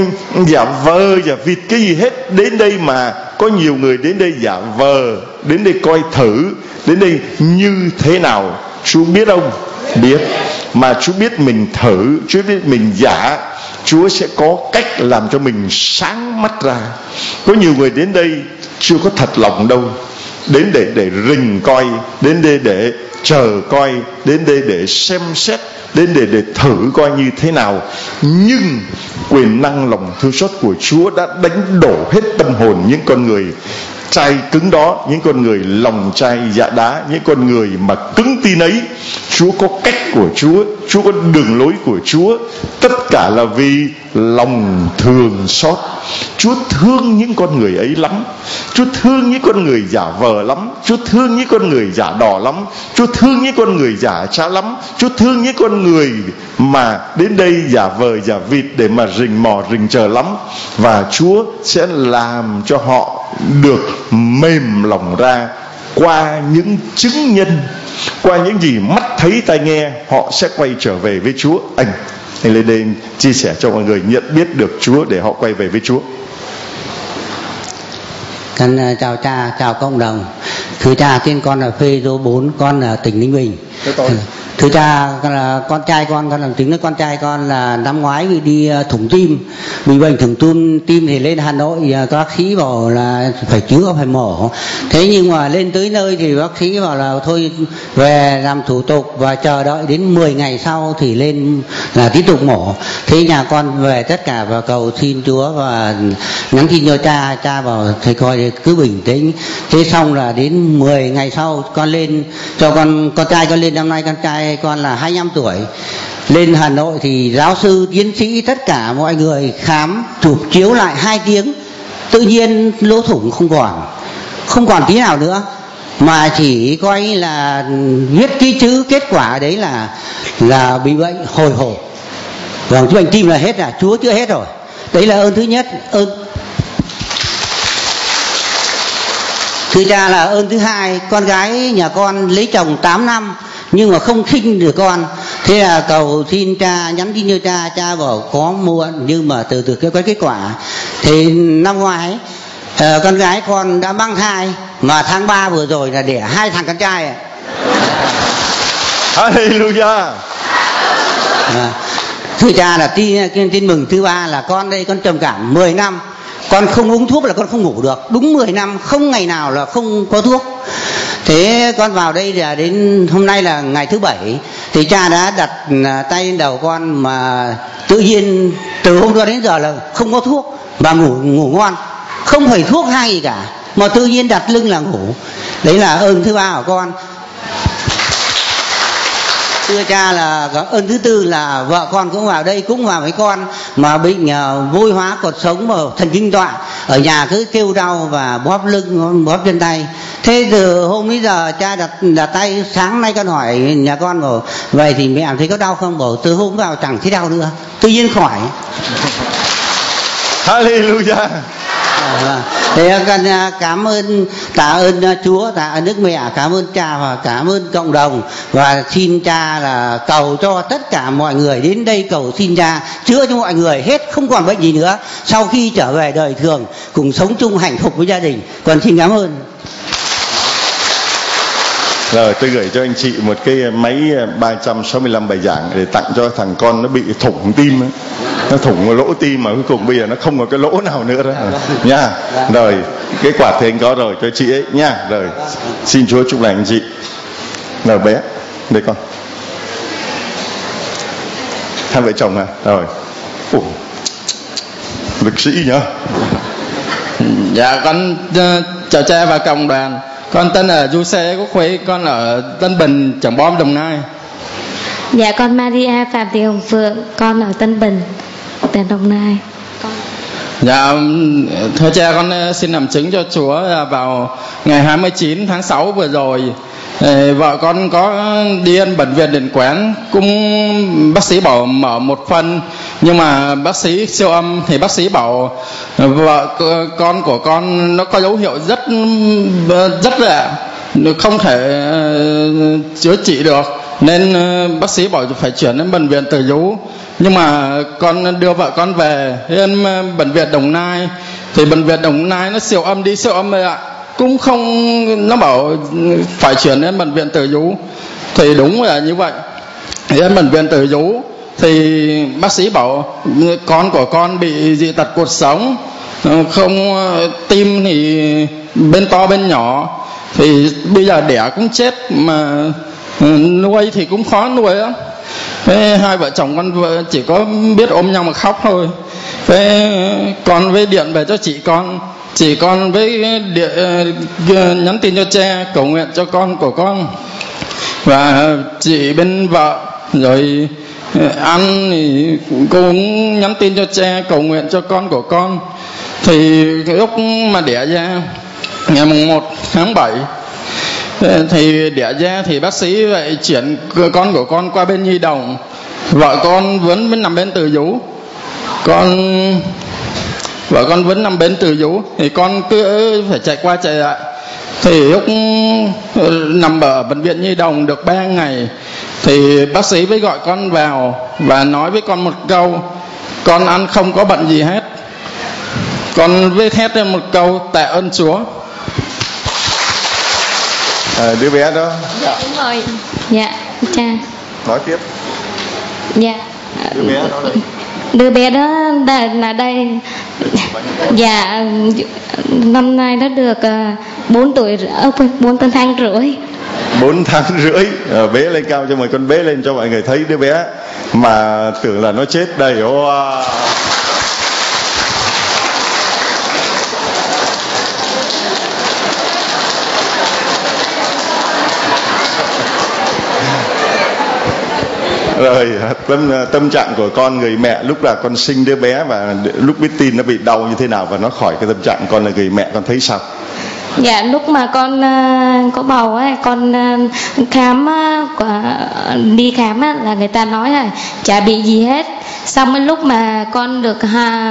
giả vờ giả vịt cái gì hết. Đến đây mà có nhiều người đến đây giả vờ, đến đây coi thử, đến đây như thế nào. Chúa biết không? Biết. Mà Chúa biết mình thử, Chúa biết mình giả, Chúa sẽ có cách làm cho mình sáng mắt ra. Có nhiều người đến đây chưa có thật lòng đâu, đến để rình coi, đến đây để chờ coi, đến đây để xem xét, đến để thử coi như thế nào. Nhưng quyền năng lòng thương xót của Chúa đã đánh đổ hết tâm hồn những con người chai cứng đó, những con người lòng chai dạ đá, những con người mà cứng tin ấy. Chúa có cách của Chúa, Chúa có đường lối của Chúa. Tất cả là vì lòng thương xót. Chúa thương những con người ấy lắm. Chúa thương những con người giả vờ lắm. Chúa thương những con người giả đò lắm. Chúa thương những con người giả trá lắm. Chúa thương những con người mà đến đây giả vờ giả vịt để mà rình mò rình chờ lắm. Và Chúa sẽ làm cho họ được mềm lòng ra qua những chứng nhân, qua những gì mắt thấy tai nghe. Họ sẽ quay trở về với Chúa. Anh lên đây chia sẻ cho mọi người nhận biết được Chúa để họ quay về với Chúa. Con chào cha, chào cộng đồng. Thưa cha, tên con là Phê Dô 4, con là tỉnh Ninh Bình. Thưa cha, con trai con làm tính là con trai con là năm ngoái vì đi thủng tim, bị bệnh thủng tim thì lên Hà Nội, các bác sĩ bảo là phải chữa, phải mổ. Thế nhưng mà lên tới nơi thì bác sĩ bảo là thôi về làm thủ tục và chờ đợi đến 10 ngày sau thì lên là tiếp tục mổ. Thế nhà con về tất cả và cầu xin Chúa và nhắn tin cho cha, cha bảo thầy coi cứ bình tĩnh. Thế xong là đến 10 ngày sau con lên cho con trai con lên, năm nay con trai con là 25 tuổi. Lên Hà Nội thì giáo sư, tiến sĩ, tất cả mọi người khám, chụp chiếu lại 2 tiếng. Tự nhiên lỗ thủng không còn tí nào nữa, mà chỉ coi là viết cái chữ kết quả đấy là bị bệnh hồi hộp. Vâng, bệnh tim là hết rồi, Chúa chữa hết rồi. Đấy là ơn thứ nhất. Thưa cha là ơn thứ hai, con gái nhà con lấy chồng 8 năm nhưng mà không sinh được con. Thế là cầu xin cha, nhắn tin cho cha, cha bảo có muộn nhưng mà từ có kết quả. Thì năm ngoái con gái con đã mang thai, mà tháng 3 vừa rồi là đẻ 2 thằng con trai. Hallelujah. Thưa cha là tin mừng thứ ba là con đây, con trầm cảm 10 năm. Con không uống thuốc là con không ngủ được. Đúng 10 năm không ngày nào là không có thuốc. Thế con vào đây là đến hôm nay là ngày thứ 7. Thì cha đã đặt tay lên đầu con, mà tự nhiên từ hôm đó đến giờ là không có thuốc và ngủ ngon, không phải thuốc hay gì cả, mà tự nhiên đặt lưng là ngủ. Đấy là ơn thứ ba của con. Thưa cha là ơn thứ tư là vợ con cũng vào đây, cũng vào với con mà bệnh vôi hóa cột sống và thần kinh tọa, ở nhà cứ kêu đau và bóp lưng bóp chân tay. Thế từ hôm bây giờ cha đặt tay, sáng nay con hỏi nhà con bảo vậy thì mẹ thấy có đau không, bảo từ hôm vào chẳng thấy đau nữa, tự nhiên khỏi. Hallelujah. Thế con cảm ơn, tạ ơn Chúa, tạ ơn Đức Mẹ, cảm ơn Cha và cảm ơn cộng đồng, và xin Cha là cầu cho tất cả mọi người đến đây, cầu xin Cha chữa cho mọi người hết, không còn bệnh gì nữa, sau khi trở về đời thường cùng sống chung hạnh phúc với gia đình. Con xin cảm ơn. Rồi tôi gửi cho anh chị một cái máy 365 bài giảng để tặng cho thằng con nó bị thủng tim ấy. Nó thủng một lỗ tim mà cuối cùng bây giờ nó không có cái lỗ nào nữa đó nha. Rồi cái quả thì anh có rồi cho chị ấy nha. Rồi xin Chúa chúc lành anh chị. Rồi bé đây con, hai vợ chồng à? Rồi lực sĩ nhá. Dạ con chào cha và cộng đoàn. Con tên là Du Xe Quốc Khuê, con ở Tân Bình, Trảng Bom, Đồng Nai. Dạ con Maria Phạm Thị Hồng Phượng, con ở Tân Bình, tỉnh Đồng Nai. Dạ thưa cha, con xin làm chứng cho Chúa là vào ngày 29 tháng 6 vừa rồi, vợ con có đi ăn bệnh viện Định Quán, cũng bác sĩ bảo mở một phân, nhưng mà bác sĩ siêu âm thì bác sĩ bảo vợ con của con nó có dấu hiệu rất là không thể chữa trị được, nên bác sĩ bảo phải chuyển đến bệnh viện Từ Dũ. Nhưng mà con đưa vợ con về đến bệnh viện Đồng Nai, thì bệnh viện Đồng Nai nó siêu âm đi siêu âm ạ, cũng không, nó bảo phải chuyển đến bệnh viện Từ Dũ. Thì đúng là như vậy. Đến bệnh viện Từ Dũ thì bác sĩ bảo con của con bị dị tật cột sống, không, tim thì bên to bên nhỏ, thì bây giờ đẻ cũng chết, mà nuôi thì cũng khó nuôi lắm. Thế hai vợ chồng con chỉ có biết ôm nhau mà khóc thôi. Thế con với điện về cho chị con với nhắn tin cho cha cầu nguyện cho con của con, và chị bên vợ rồi ăn thì cô cũng nhắn tin cho cha cầu nguyện cho con của con. Thì lúc mà đẻ ra ngày mùng 1 tháng 7 thì đẻ ra thì bác sĩ lại chuyển con của con qua bên Nhi Đồng, vợ con vẫn nằm bên Từ Dũ, vợ con vẫn nằm bên Từ Dũ, thì con cứ phải chạy qua chạy lại. Thì lúc nằm ở bệnh viện Nhi Đồng được 3 ngày thì bác sĩ mới gọi con vào và nói với con một câu: con ăn không có bệnh gì hết. Con với thét lên một câu: tạ ơn Chúa. Đứa bé đó. Dạ đúng rồi. Dạ cha nói tiếp. Dạ Đứa bé đó đây. Đứa bé đó là đây. Dạ năm nay nó được 4 tuổi, 4 tháng rưỡi. 4 tháng rưỡi. Bế lên cao cho mọi con, bế lên cho mọi người thấy đứa bé mà tưởng là nó chết đây. Wow. Rồi tâm trạng của con người mẹ lúc là con sinh đứa bé và lúc biết tin nó bị đau như thế nào, và nó khỏi cái tâm trạng con là người mẹ, con thấy sao? Dạ lúc mà con có bầu ấy, con khám đi khám á, là người ta nói là chả bị gì hết. Xong đến lúc mà con được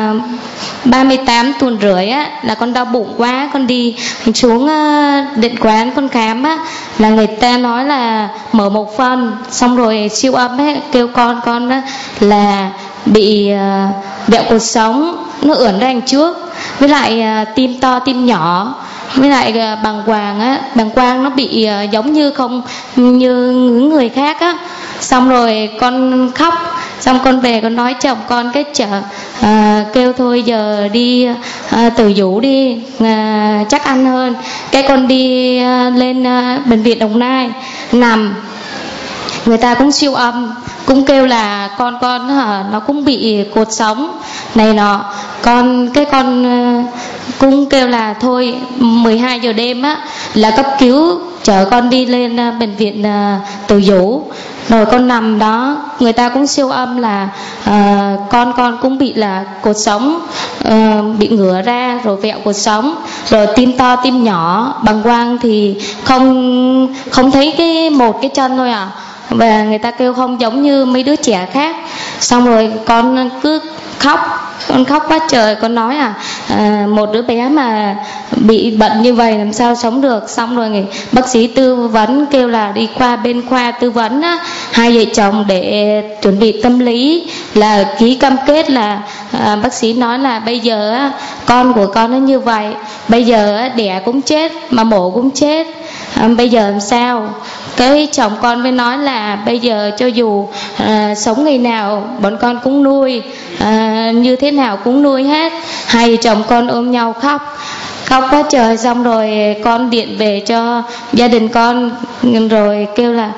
38 tuần rưỡi á, là con đau bụng quá, con đi xuống Định Quán con khám á, là người ta nói là mở một phân, xong rồi siêu âm ấy, kêu con á, là bị vẹo cột sống, nó ưỡn ra đằng trước, với lại tim to tim nhỏ, với lại bàng quang nó bị giống như không như những người khác á. Xong rồi con khóc, xong con về con nói chồng con cái kêu thôi giờ đi Từ Dũ đi, chắc ăn hơn. Cái con đi lên bệnh viện Đồng Nai nằm, người ta cũng siêu âm, cũng kêu là con nó cũng bị cột sống này nọ. Con cũng kêu là thôi 12 giờ đêm á là cấp cứu chở con đi lên bệnh viện Từ Dũ. Rồi con nằm đó, người ta cũng siêu âm là con cũng bị là cột sống, bị ngửa ra rồi vẹo cột sống, rồi tim to tim nhỏ, bàng quang thì không thấy một cái chân thôi à, và người ta kêu không giống như mấy đứa trẻ khác. Xong rồi con cứ con khóc quá trời. Con nói một đứa bé mà bị bệnh như vậy làm sao sống được. Xong rồi bác sĩ tư vấn kêu là đi qua bên khoa tư vấn á, hai vợ chồng để chuẩn bị tâm lý, là ký cam kết là bác sĩ nói là bây giờ á, con của con nó như vậy, bây giờ á, đẻ cũng chết mà mổ cũng chết, bây giờ làm sao. Cái chồng con mới nói là bây giờ cho dù sống ngày nào bọn con cũng nuôi, như thế nào cũng nuôi hết. Hai vợ chồng con ôm nhau khóc quá trời. Xong rồi con điện về cho gia đình con, rồi kêu là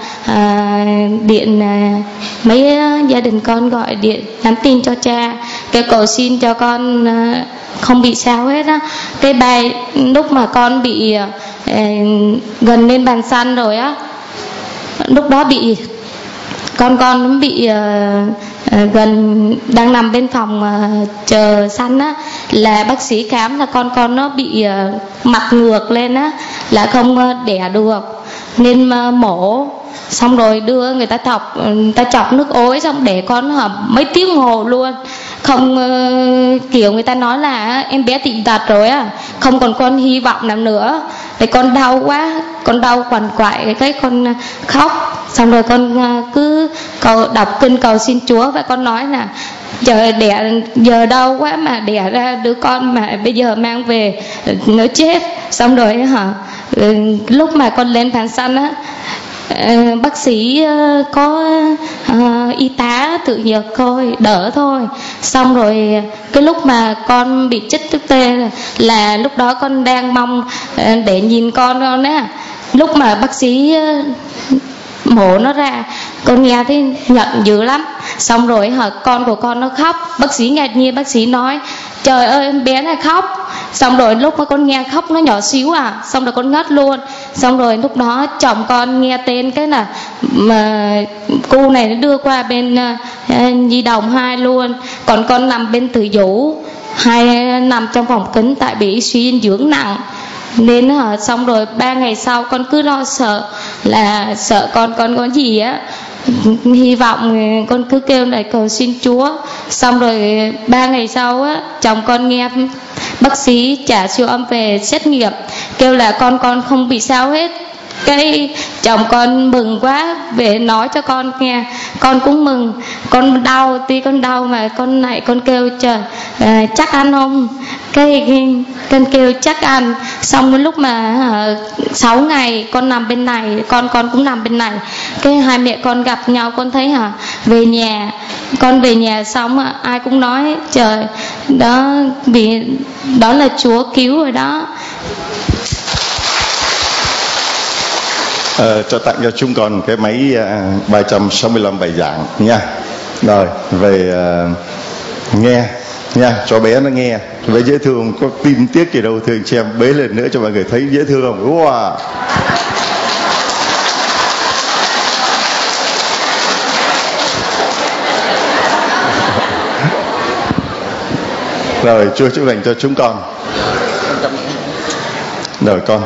mấy gia đình con gọi điện nhắn tin cho cha, kêu cầu xin cho con không bị sao hết á. Cái bài lúc mà con bị gần lên bàn săn rồi á, lúc đó bị con bị gần đang nằm bên phòng chờ săn á, là bác sĩ khám là con nó bị mặt ngược lên á, là không đẻ được nên mổ. Xong rồi đưa người ta chọc nước ối, xong để con mấy tiếng hồ luôn, không kiểu người ta nói là em bé tị tật rồi á, không còn con hy vọng nào nữa. Thì con đau quá, con đau quằn quại, cái con khóc. Xong rồi con cứ đọc kinh cầu xin Chúa, và con nói là giờ đau quá mà đẻ ra đứa con mà bây giờ mang về nó chết. Xong rồi lúc mà con lên bàn săn á, bác sĩ có y tá tự nhược thôi, đỡ thôi. Xong rồi cái lúc mà con bị chích thuốc tê là lúc đó con đang mong để nhìn con á. Lúc mà bác sĩ mổ nó ra, con nghe thấy nhận dữ lắm. Xong rồi con của con nó khóc, bác sĩ ngạc nhiên, bác sĩ nói trời ơi em bé này khóc. Xong rồi lúc mà con nghe khóc nó nhỏ xíu xong rồi con ngất luôn. Xong rồi lúc đó chồng con nghe tên cái là mà cô này nó đưa qua bên Nhi Đồng 2 luôn, còn con nằm bên Từ Dũ, hai nằm trong phòng kính tại bị suy dinh dưỡng nặng. Nên xong rồi 3 ngày sau con cứ lo sợ là sợ con có gì á, hy vọng con cứ kêu lại cầu xin Chúa. Xong rồi 3 ngày sau á, chồng con nghe bác sĩ trả siêu âm về xét nghiệm, kêu là con không bị sao hết. Cái chồng con mừng quá, về nói cho con nghe, con cũng mừng. Con đau, tuy con đau mà con lại con kêu trời chắc ăn không, con kêu chắc ăn. Xong đến lúc mà 6 ngày con nằm bên này, con cũng nằm bên này, cái hai mẹ con gặp nhau, con thấy về nhà, con về nhà xong ai cũng nói trời đó, vì đó là Chúa cứu rồi đó. Cho tặng cho chúng con cái máy 365 bài giảng nha. Rồi về nghe nha, cho bé nó nghe với dễ thương, có tin tiếc gì đâu, thường chị em bế lên nữa cho mọi người thấy dễ thương không? Wow. Rồi Chúa chúc lành cho chúng con. Rồi con.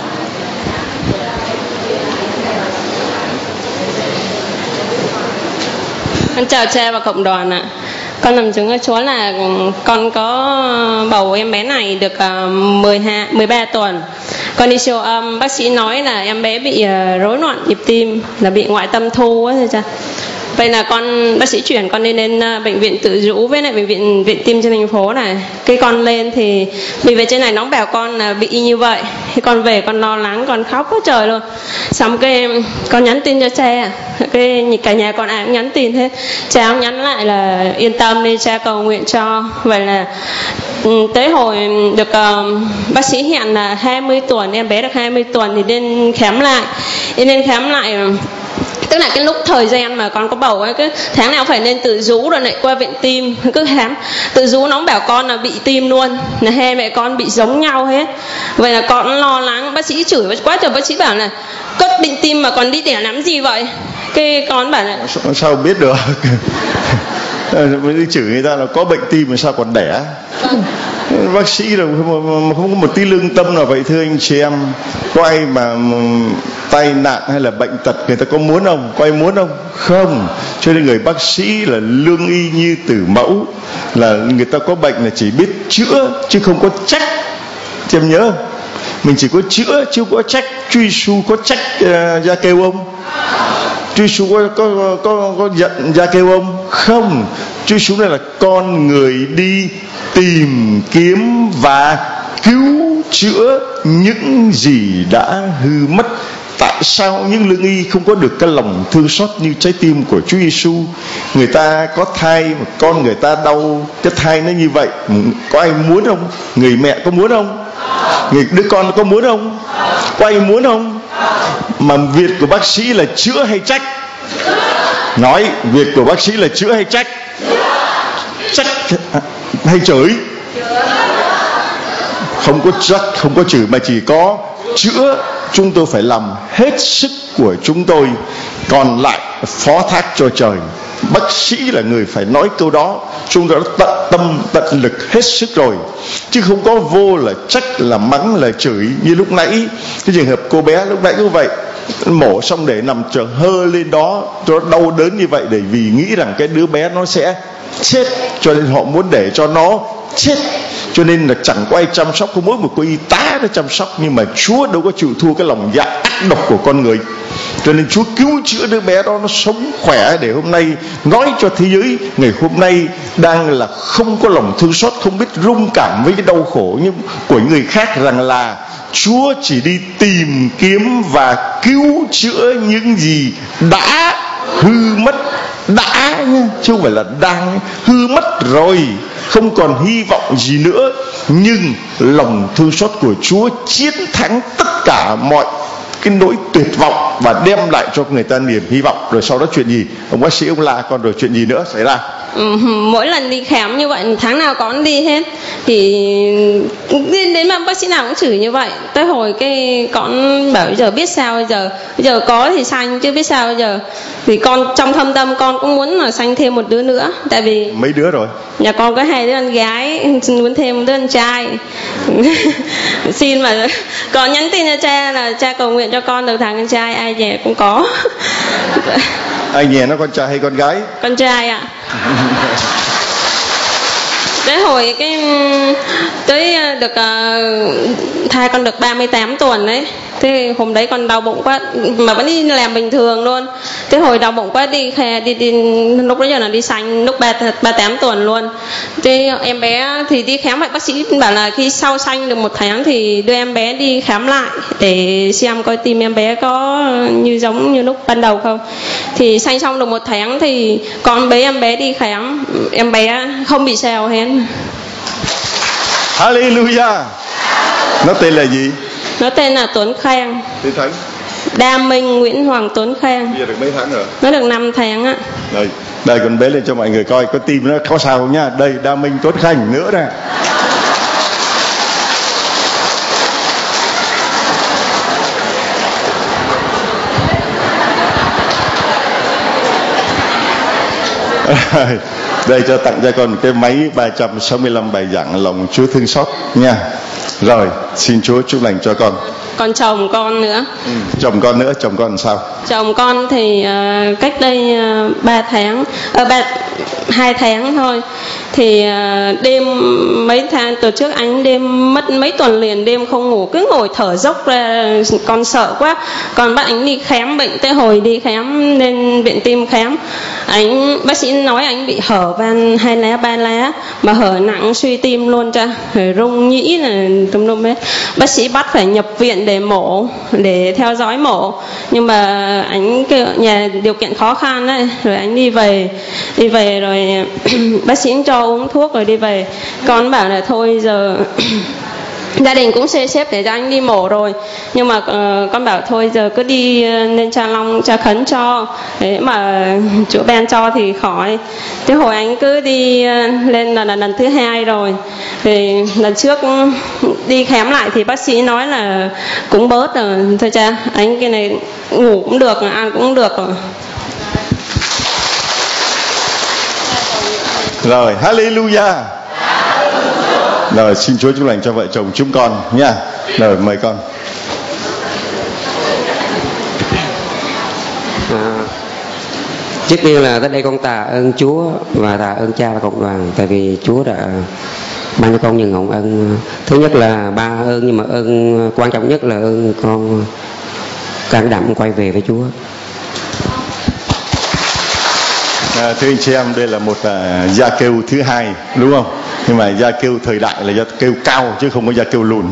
Con chào cha và cộng đoàn ạ. Con làm chứng cho Chúa là con có bầu em bé này được 13 tuần. Con đi siêu âm, bác sĩ nói là em bé bị rối loạn nhịp tim, là bị ngoại tâm thu á thưa cha. Vậy là bác sĩ chuyển con lên bệnh viện Từ Dũ với lại viện tim trên thành phố này. Cái con lên thì vì về trên này nó bảo con là bị như vậy. Thì con về con lo lắng, con khóc quá trời luôn. Xong cái con nhắn tin cho cha, cái cả nhà con ai cũng nhắn tin thế. Cha cũng nhắn lại là yên tâm đi, cha cầu nguyện cho. Vậy là tới hồi được bác sĩ hẹn là 20 tuần, em bé được 20 tuần thì nên khám lại. Nên khám lại, tức là cái lúc thời gian mà con có bầu ấy, cái tháng nào phải lên Từ Dũ rồi lại qua viện tim, cứ khám Từ Dũ nó bảo con là bị tim luôn, là hai mẹ con bị giống nhau hết. Vậy là con lo lắng, bác sĩ chửi quá trời, bác sĩ bảo là cất định tim mà còn đi đẻ làm gì vậy. Cái con bảo là sao biết được chửi người ta là có bệnh tim mà sao còn đẻ. Bác sĩ là không có một tí lương tâm nào vậy thưa anh chị em. Có ai mà tai nạn hay là bệnh tật, người ta có muốn không? Có ai muốn không? Không. Cho nên người bác sĩ là lương y như tử mẫu, là người ta có bệnh là chỉ biết chữa chứ không có trách. Chị em nhớ không? Mình chỉ có chữa chứ không có trách. Chúa Giêsu có trách Gia Kêu không? Chúa Giêsu có giận Gia Kêu không? Không. Chúa Giêsu này là con người đi tìm kiếm và cứu chữa những gì đã hư mất. Tại sao những lương y không có được cái lòng thương xót như trái tim của Chúa Giêsu? Người ta có thai mà con người ta đau cái thai nó như vậy, có ai muốn không? Người mẹ có muốn không? Người đứa con có muốn không? Có ai muốn không? Mà việc của bác sĩ là chữa hay trách? Nói, việc của bác sĩ là chữa hay trách? Trách hay chửi? Không có trách, không có chửi, mà chỉ có chữa. Chúng tôi phải làm hết sức của chúng tôi, còn lại phó thác cho trời. Bác sĩ là người phải nói câu đó. Chúng tôi đã tận tâm tận lực hết sức rồi, chứ không có vô là trách, là mắng, là chửi. Như lúc nãy cái trường hợp cô bé lúc nãy cũng vậy, mổ xong để nằm chờ hơ lên đó, cho nó đau đớn như vậy, để vì nghĩ rằng cái đứa bé nó sẽ chết, cho nên họ muốn để cho nó chết. Cho nên là chẳng có ai chăm sóc, có mỗi một cô y tá nó chăm sóc. Nhưng mà Chúa đâu có chịu thua cái lòng dạ ác độc của con người. Cho nên Chúa cứu chữa đứa bé đó nó sống khỏe, để hôm nay nói cho thế giới ngày hôm nay đang là không có lòng thương xót, không biết rung cảm với cái đau khổ của người khác, rằng là Chúa chỉ đi tìm kiếm và cứu chữa những gì đã hư mất. Đã nha, chứ không phải là đang hư mất rồi, không còn hy vọng gì nữa. Nhưng lòng thương xót của Chúa chiến thắng tất cả mọi cái nỗi tuyệt vọng và đem lại cho người ta niềm hy vọng. Rồi sau đó chuyện gì? Ông bác sĩ ông la con, rồi chuyện gì nữa xảy ra? Mỗi lần đi khám như vậy, tháng nào con đi hết, thì đến mà bác sĩ nào cũng chửi như vậy. Tới hồi cái con bảo giờ biết sao bây giờ có thì sanh chứ biết sao bây giờ. Thì con trong thâm tâm con cũng muốn là sanh thêm một đứa nữa, tại vì mấy đứa rồi? Nhà con có 2 đứa con gái, muốn thêm một đứa con trai. Xin mà con nhắn tin cho cha là cha cầu nguyện cho con được thằng con trai, ai về cũng có. Ai nhè nó con trai hay con gái? Con trai ạ. Tới hồi tới được thai con được 38 tuần đấy. Thế hôm đấy con đau bụng quá mà vẫn đi làm bình thường luôn. Thế hồi đau bụng quá đi lúc đó giờ là đi sanh lúc 38 tuần luôn. Thế em bé thì đi khám vậy, bác sĩ bảo là khi sau sanh được 1 tháng thì đưa em bé đi khám lại để xem coi tim em bé có giống như lúc ban đầu không. Thì sanh xong được 1 tháng thì con bế em bé đi khám, em bé không bị sao hết. Hallelujah. Nó tên là gì? Nó tên là Tuấn Khang. Tên Thắng? Đa Minh Nguyễn Hoàng Tuấn Khang. Bây giờ được mấy tháng rồi? Nó được 5 tháng ạ. Rồi, đây con bế lên cho mọi người coi có tim nó có sao không nha. Đây, Đa Minh Tuấn Khang nữa nè. Đây cho tặng cho con cái máy 365 bài giảng lòng Chúa thương xót nha. Rồi, xin Chúa chúc lành cho con. Còn chồng con nữa. Chồng con nữa, chồng con làm sao? Chồng con thì cách đây 2 tháng thôi. Thì đêm mấy tháng từ trước anh đêm mất mấy tuần liền, đêm không ngủ, cứ ngồi thở dốc ra, con sợ quá. Còn bắt anh đi khám bệnh, tới hồi đi khám lên viện tim khám, bác sĩ nói anh bị hở van 2 lá 3 lá, mà hở nặng suy tim luôn cha, rồi rung nhĩ là tùm lum hết. Bác sĩ bắt phải nhập viện để mổ, để theo dõi mổ, nhưng mà anh nhà điều kiện khó khăn đấy, rồi anh đi về rồi bác sĩ cho uống thuốc rồi đi về. Con bảo là thôi giờ gia đình cũng xếp để cho anh đi mổ rồi, nhưng mà con bảo thôi giờ cứ đi lên Cha Long Cha Khấn cho, để mà chỗ Ben cho thì khỏi. Thế hồi anh cứ đi lên là lần thứ 2 rồi, thì lần trước đi khám lại thì bác sĩ nói là cũng bớt rồi, thôi cha anh cái này ngủ cũng được, ăn cũng được rồi. Rồi, hallelujah. Rồi, xin Chúa chúc lành cho vợ chồng chúng con nha. Rồi, mời con. Trước tiên là tới đây con tạ ơn Chúa và tạ ơn cha và cộng đoàn, tại vì Chúa đã ban cho con những hồng ân. Thứ nhất là ba ơn, nhưng mà ơn quan trọng nhất là ơn con can đảm quay về với Chúa. Thưa anh chị em, đây là một gia kêu thứ hai, đúng không? Nhưng mà gia kêu thời đại là gia kêu cao chứ không có gia kêu lùn.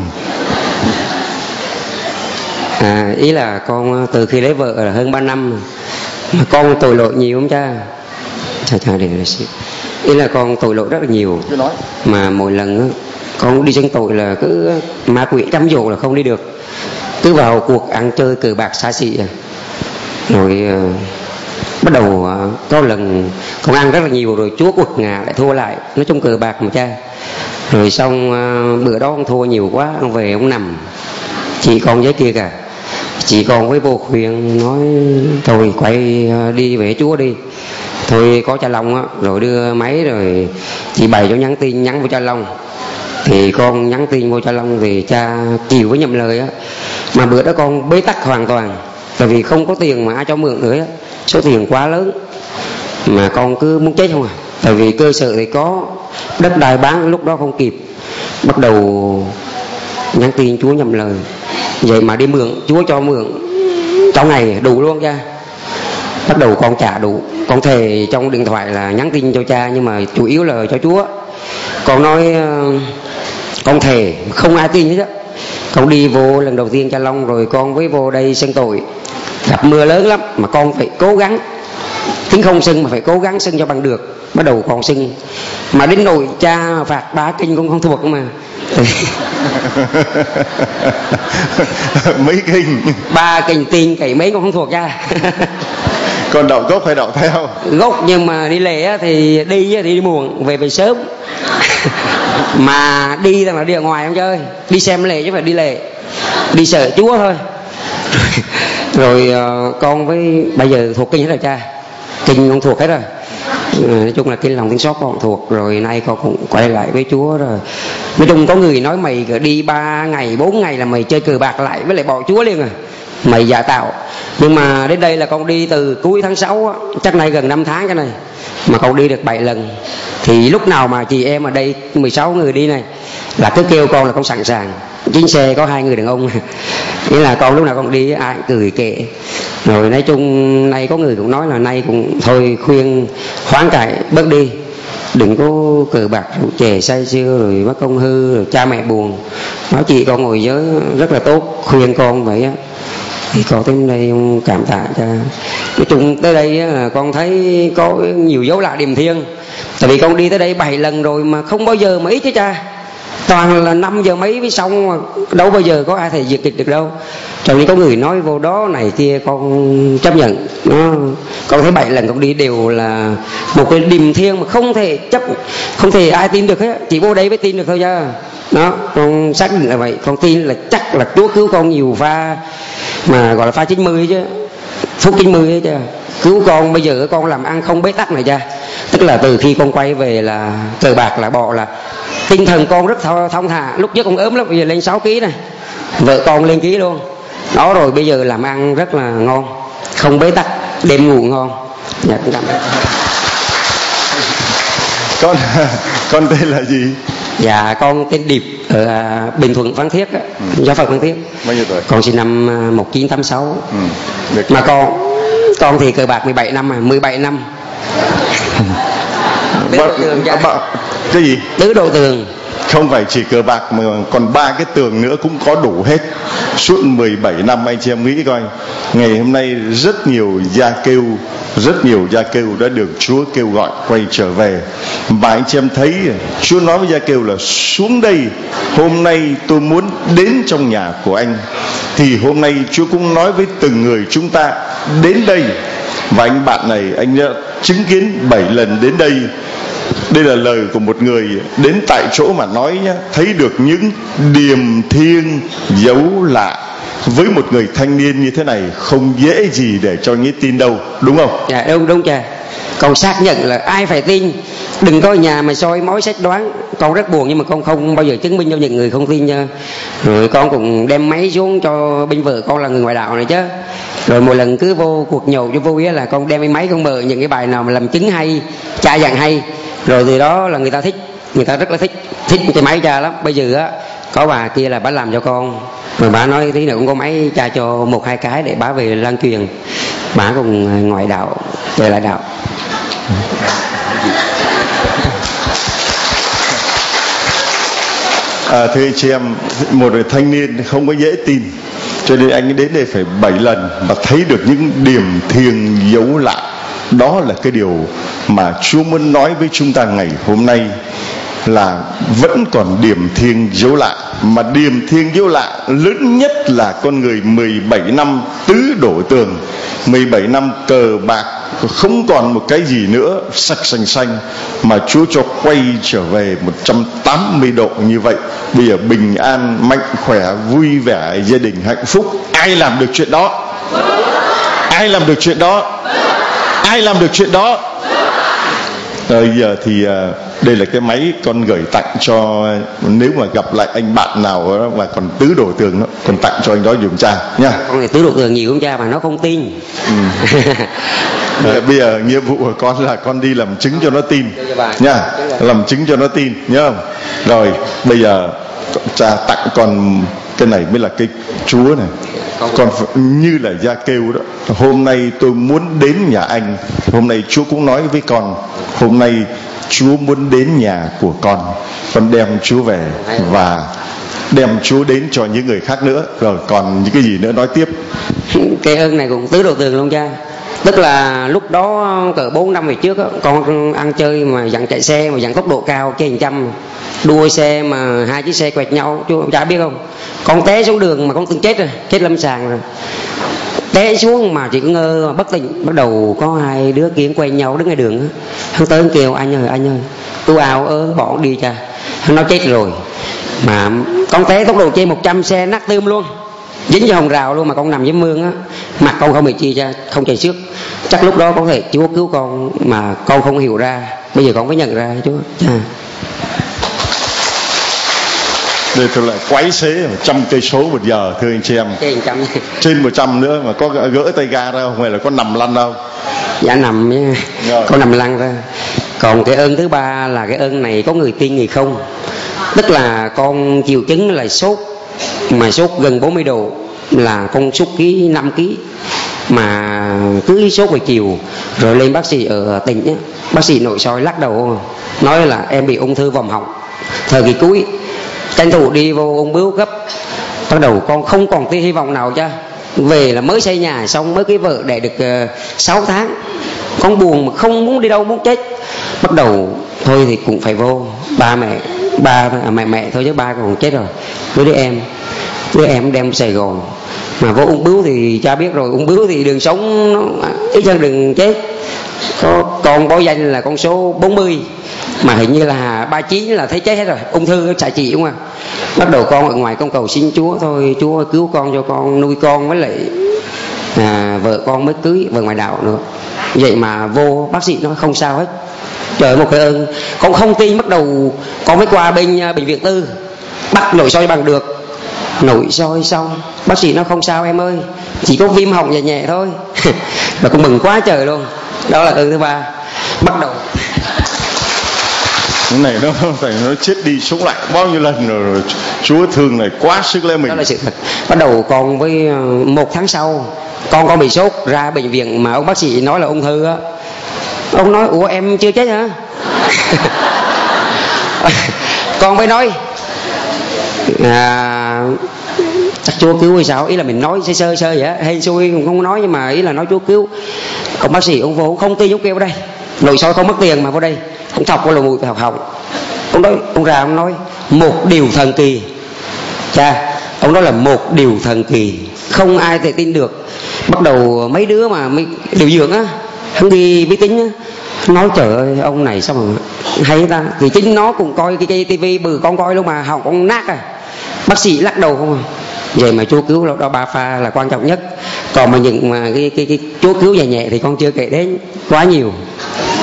Ý là con từ khi lấy vợ là hơn 3 năm mà con tội lỗi nhiều không cha? Cha để ý là con tội lỗi rất là nhiều, mà mỗi lần đó, con đi chân tội là cứ ma quỷ cám dỗ là không đi được, cứ vào cuộc ăn chơi cờ bạc xa xỉ rồi bắt đầu có lần con ăn rất là nhiều rồi Chúa quật ngã lại thua lại, nói chung cờ bạc mà cha. Rồi xong bữa đó con thua nhiều quá, con về ông nằm, chị con với kia cả, chị con với vô khuyên nói thôi quay đi về Chúa đi. Thôi có cha Long á, rồi đưa máy rồi chị bày cho nhắn tin nhắn với cha Long, thì con nhắn tin vô cha Long thì cha chiều với nhậm lời á. Mà bữa đó con bế tắc hoàn toàn, tại vì không có tiền mà ai cho mượn nữa á, số tiền quá lớn mà con cứ muốn chết không à. Tại vì cơ sở thì có, đất đai bán lúc đó không kịp, bắt đầu nhắn tin Chúa nhậm lời, vậy mà đi mượn Chúa cho mượn trong ngày đủ luôn cha. Bắt đầu con trả đủ, con thề trong điện thoại là nhắn tin cho cha, nhưng mà chủ yếu là cho Chúa. Con nói con thề không ai tin hết á. Con đi vô lần đầu tiên cha Long, rồi con với vô đây xưng tội, gặp mưa lớn lắm mà con phải cố gắng, tiếng không xưng mà phải cố gắng xưng cho bằng được. Bắt đầu con xưng mà đến nỗi cha phạt 3 kinh con không thuộc mà. Mấy kinh? 3 kinh tiền cậy mấy con không thuộc cha. Còn đậu gốc hay đậu theo? Gốc, nhưng mà đi lễ thì đi muộn, về sớm. Mà đi là đi ở ngoài không chơi, đi xem lễ chứ phải đi lễ, đi sợ Chúa thôi. Rồi con với bây giờ thuộc kinh hết rồi cha, kinh con thuộc hết rồi. Nói chung là kinh lòng tiếng xót con thuộc rồi, nay con cũng quay lại với Chúa rồi. Nói chung có người nói mày đi 3 ngày 4 ngày là mày chơi cờ bạc lại với lại bỏ Chúa liền rồi, mày giả tạo. Nhưng mà đến đây là con đi từ cuối tháng 6 á, chắc nay gần 5 tháng cái này mà con đi được 7 lần. Thì lúc nào mà chị em ở đây 16 người đi này là cứ kêu con là con sẵn sàng. Trên xe có 2 người đàn ông, nghĩa là con lúc nào con đi ai cũng cười kệ. Rồi nói chung nay có người cũng nói là nay cũng thôi khuyên hoán cải bớt đi, đừng có cờ bạc rượu chè say sưa rồi mất công hư rồi cha mẹ buồn. Nói chị con ngồi giới rất là tốt, khuyên con vậy á. Thì con tới đây cảm tạ cha. Nói chung tới đây là con thấy có nhiều dấu lạ điềm thiêng. Tại vì con đi tới đây 7 lần rồi mà không bao giờ mà ít chứ cha, toàn là 5 giờ mấy mới xong, mà đâu bao giờ có ai thể diệt kịch được đâu. Cho nên có người nói vô đó này kia con chấp nhận nó. Con thấy 7 lần con đi đều là một cái điềm thiêng mà không thể ai tin được hết, chỉ vô đây mới tin được thôi cha. Đó, con xác định là vậy. Con tin là chắc là Chúa cứu con nhiều pha, mà gọi là pha 90 chứ, phút 90 ấy cha. Cứu con bây giờ con làm ăn không bế tắc này cha. Tức là từ khi con quay về là cờ bạc là bỏ, là tinh thần con rất thong thả. Lúc trước con ốm lắm, bây giờ lên 6 kg này, vợ con lên ký luôn đó. Rồi bây giờ làm ăn rất là ngon, không bế tắc, đêm ngủ ngon. Dạ, cảm ơn. Con tên là gì? Dạ con tên Điệp, ở Bình Thuận Phan Thiết á, Giáo Phật Phan Thiết. Bao nhiêu tuổi? Con sinh năm 1986. Mà con thì cờ bạc 17 năm mà, 17 năm. Cái gì? Tứ độ tường. Không phải chỉ cờ bạc mà còn 3 cái tường nữa cũng có đủ hết. Suốt 17 năm anh chị em nghĩ coi. Ngày hôm nay rất nhiều gia kêu đã được Chúa kêu gọi quay trở về. Và anh chị em thấy Chúa nói với gia kêu là xuống đây, hôm nay tôi muốn đến trong nhà của anh. Thì hôm nay Chúa cũng nói với từng người chúng ta đến đây. Và anh bạn này anh đã chứng kiến 7 lần đến đây. Đây là lời của một người đến tại chỗ mà nói nhá, thấy được những điềm thiêng dấu lạ. Với một người thanh niên như thế này không dễ gì để cho nghĩ tin đâu, đúng không? Dạ đúng cha. Con xác nhận là ai phải tin. Đừng có ở nhà mà soi mói sách đoán. Con rất buồn nhưng mà con không bao giờ chứng minh cho những người không tin nha. Rồi con cũng đem máy xuống cho bên vợ con là người ngoại đạo này chứ. Rồi mỗi lần cứ vô cuộc nhậu cho vui á là con đem cái máy con mở những cái bài nào mà làm chứng hay, cha dặn hay. Rồi từ đó là người ta thích, người ta rất là thích cái máy cha lắm. Bây giờ á có bà kia là bà làm cho con, rồi bà nói tí nữa cũng có máy cha cho 1-2 cái để bà về lan truyền. Bà cũng ngoại đạo về lại đạo. Thưa chị em, một người thanh niên không có dễ tin, cho nên anh đến đây phải 7 lần và thấy được những điểm thiêng dấu lạ. Đó là cái điều mà Chúa muốn nói với chúng ta ngày hôm nay, là vẫn còn điểm thiêng dấu lạ. Mà điểm thiêng dấu lạ lớn nhất là con người 17 năm tứ đổ tường, 17 năm cờ bạc, không còn một cái gì nữa sạch xanh, mà Chúa cho quay trở về 180 độ như vậy. Bây giờ bình an, mạnh khỏe, vui vẻ, gia đình hạnh phúc. Ai làm được chuyện đó? Ai làm được chuyện đó? Ai làm được chuyện đó? Bây giờ thì đây là cái máy con gửi tặng cho, nếu mà gặp lại anh bạn nào đó mà còn tứ đổ tường đó, còn tặng cho anh đó dùm cha nha. Con này tứ đổ tường nhiều không cha, mà nó không tin. Bây giờ nhiệm vụ của con là con đi làm chứng cho nó tin nha, làm chứng cho nó tin nhá. Rồi bây giờ cha tặng con cái này mới là cái Chúa này. Còn như là Gia Kêu đó, hôm nay tôi muốn đến nhà anh. Hôm nay Chúa cũng nói với con, hôm nay Chúa muốn đến nhà của con đem Chúa về và đem Chúa đến cho những người khác nữa. Rồi còn những cái gì nữa nói tiếp. Cái ơn này cũng tứ đồ tường luôn cha. Tức là lúc đó cỡ 4 năm về trước đó, con ăn chơi mà dặn chạy xe mà dặn tốc độ cao trên 100, đua xe mà 2 chiếc xe quẹt nhau, cha biết không? Con té xuống đường mà con từng chết rồi, chết lâm sàng rồi. Té xuống mà chỉ có ngơ mà bất tỉnh. Bắt đầu có 2 đứa kia quen nhau đứng ngay đường á, hắn tới kêu anh ơi, tôi ào bỏ đi cha. Hắn nói chết rồi. Mà con té tốc độ trên 100, xe nát tươm luôn, dính vào hồng rào luôn, mà con nằm dưới mương á, mặt con không bị chi cha, không chảy xước. Chắc lúc đó có thể Chúa cứu con mà con không hiểu ra, bây giờ con mới nhận ra Chúa cha. Đây tôi lại quái xế 100 cây số một giờ, thưa anh chị em. Trên 100 nữa mà có gỡ tay ga ra không, hay là có nằm lăn đâu? Dạ nằm nha, có nằm lăn ra. Còn cái ơn thứ ba là cái ơn này có người tin người không. Tức là con chịu chứng là sốt, mà sốt gần 40 độ, là con sút ký 5 ký, mà cứ sốt buổi chiều rồi lên bác sĩ ở tỉnh nhé, bác sĩ nội soi lắc đầu nói là em bị ung thư vòm họng thời kỳ cuối. Tranh thủ đi vô ung bướu gấp. Bắt đầu con không còn tia hy vọng nào cha. Về là mới xây nhà xong, mới cưới vợ đẻ được 6 tháng. Con buồn mà không muốn đi đâu, muốn chết. Bắt đầu thôi thì cũng phải vô. Mẹ thôi chứ ba còn chết rồi. Với đứa em đem Sài Gòn. Mà vô ung bướu thì cha biết rồi, ung bướu thì đường sống nó ít hơn đường chết. Con báo danh là con số 40, mà hình như là 39 là thấy chết hết rồi, ung thư xạ trị đúng không ạ? Bắt đầu con ở ngoài con cầu xin Chúa thôi, Chúa cứu con cho con nuôi con, với lại vợ con mới cưới vợ ngoài đạo nữa. Vậy mà vô bác sĩ nói không sao hết. Trời ơi, một cái ơn. Con không tin, bắt đầu con mới qua bên bệnh viện tư, bắt nội soi bằng được. Nội soi xong bác sĩ nói không sao em ơi, chỉ có viêm họng nhẹ nhẹ thôi. Và con mừng quá trời luôn. Đó là ơn thứ ba. Bắt đầu cái này nó chết đi sống lại bao nhiêu lần rồi, Chúa thương này quá sức lấy mình. Đó là sự thật. Bắt đầu con với 1 tháng sau con bị sốt, ra bệnh viện mà ông bác sĩ nói là ung thư á. Ông nói ủa em chưa chết hả? Con mới nói chắc Chúa cứu hay sao, ý là mình nói sơ vậy á, hên xui không nói, nhưng mà ý là nói Chúa cứu. Ông bác sĩ ông vô ông không tin, ông kêu vào đây nội soi không mất tiền mà vô đây, ông thọc qua lỗ mũi học họng. Ông ra ông nói một điều thần kỳ cha, ông nói là một điều thần kỳ không ai thể tin được. Bắt đầu mấy đứa mà điều dưỡng á, hắn đi máy tính á, nói trời ơi ông này sao mà hay ta, thì chính nó cũng coi cái tivi bự con coi luôn mà họng con nát à. Bác sĩ lắc đầu không à. Vậy mà Chúa cứu đó 3 pha là quan trọng nhất. Còn mà những mà cái Chúa cứu nhẹ nhẹ thì con chưa kể đến quá nhiều.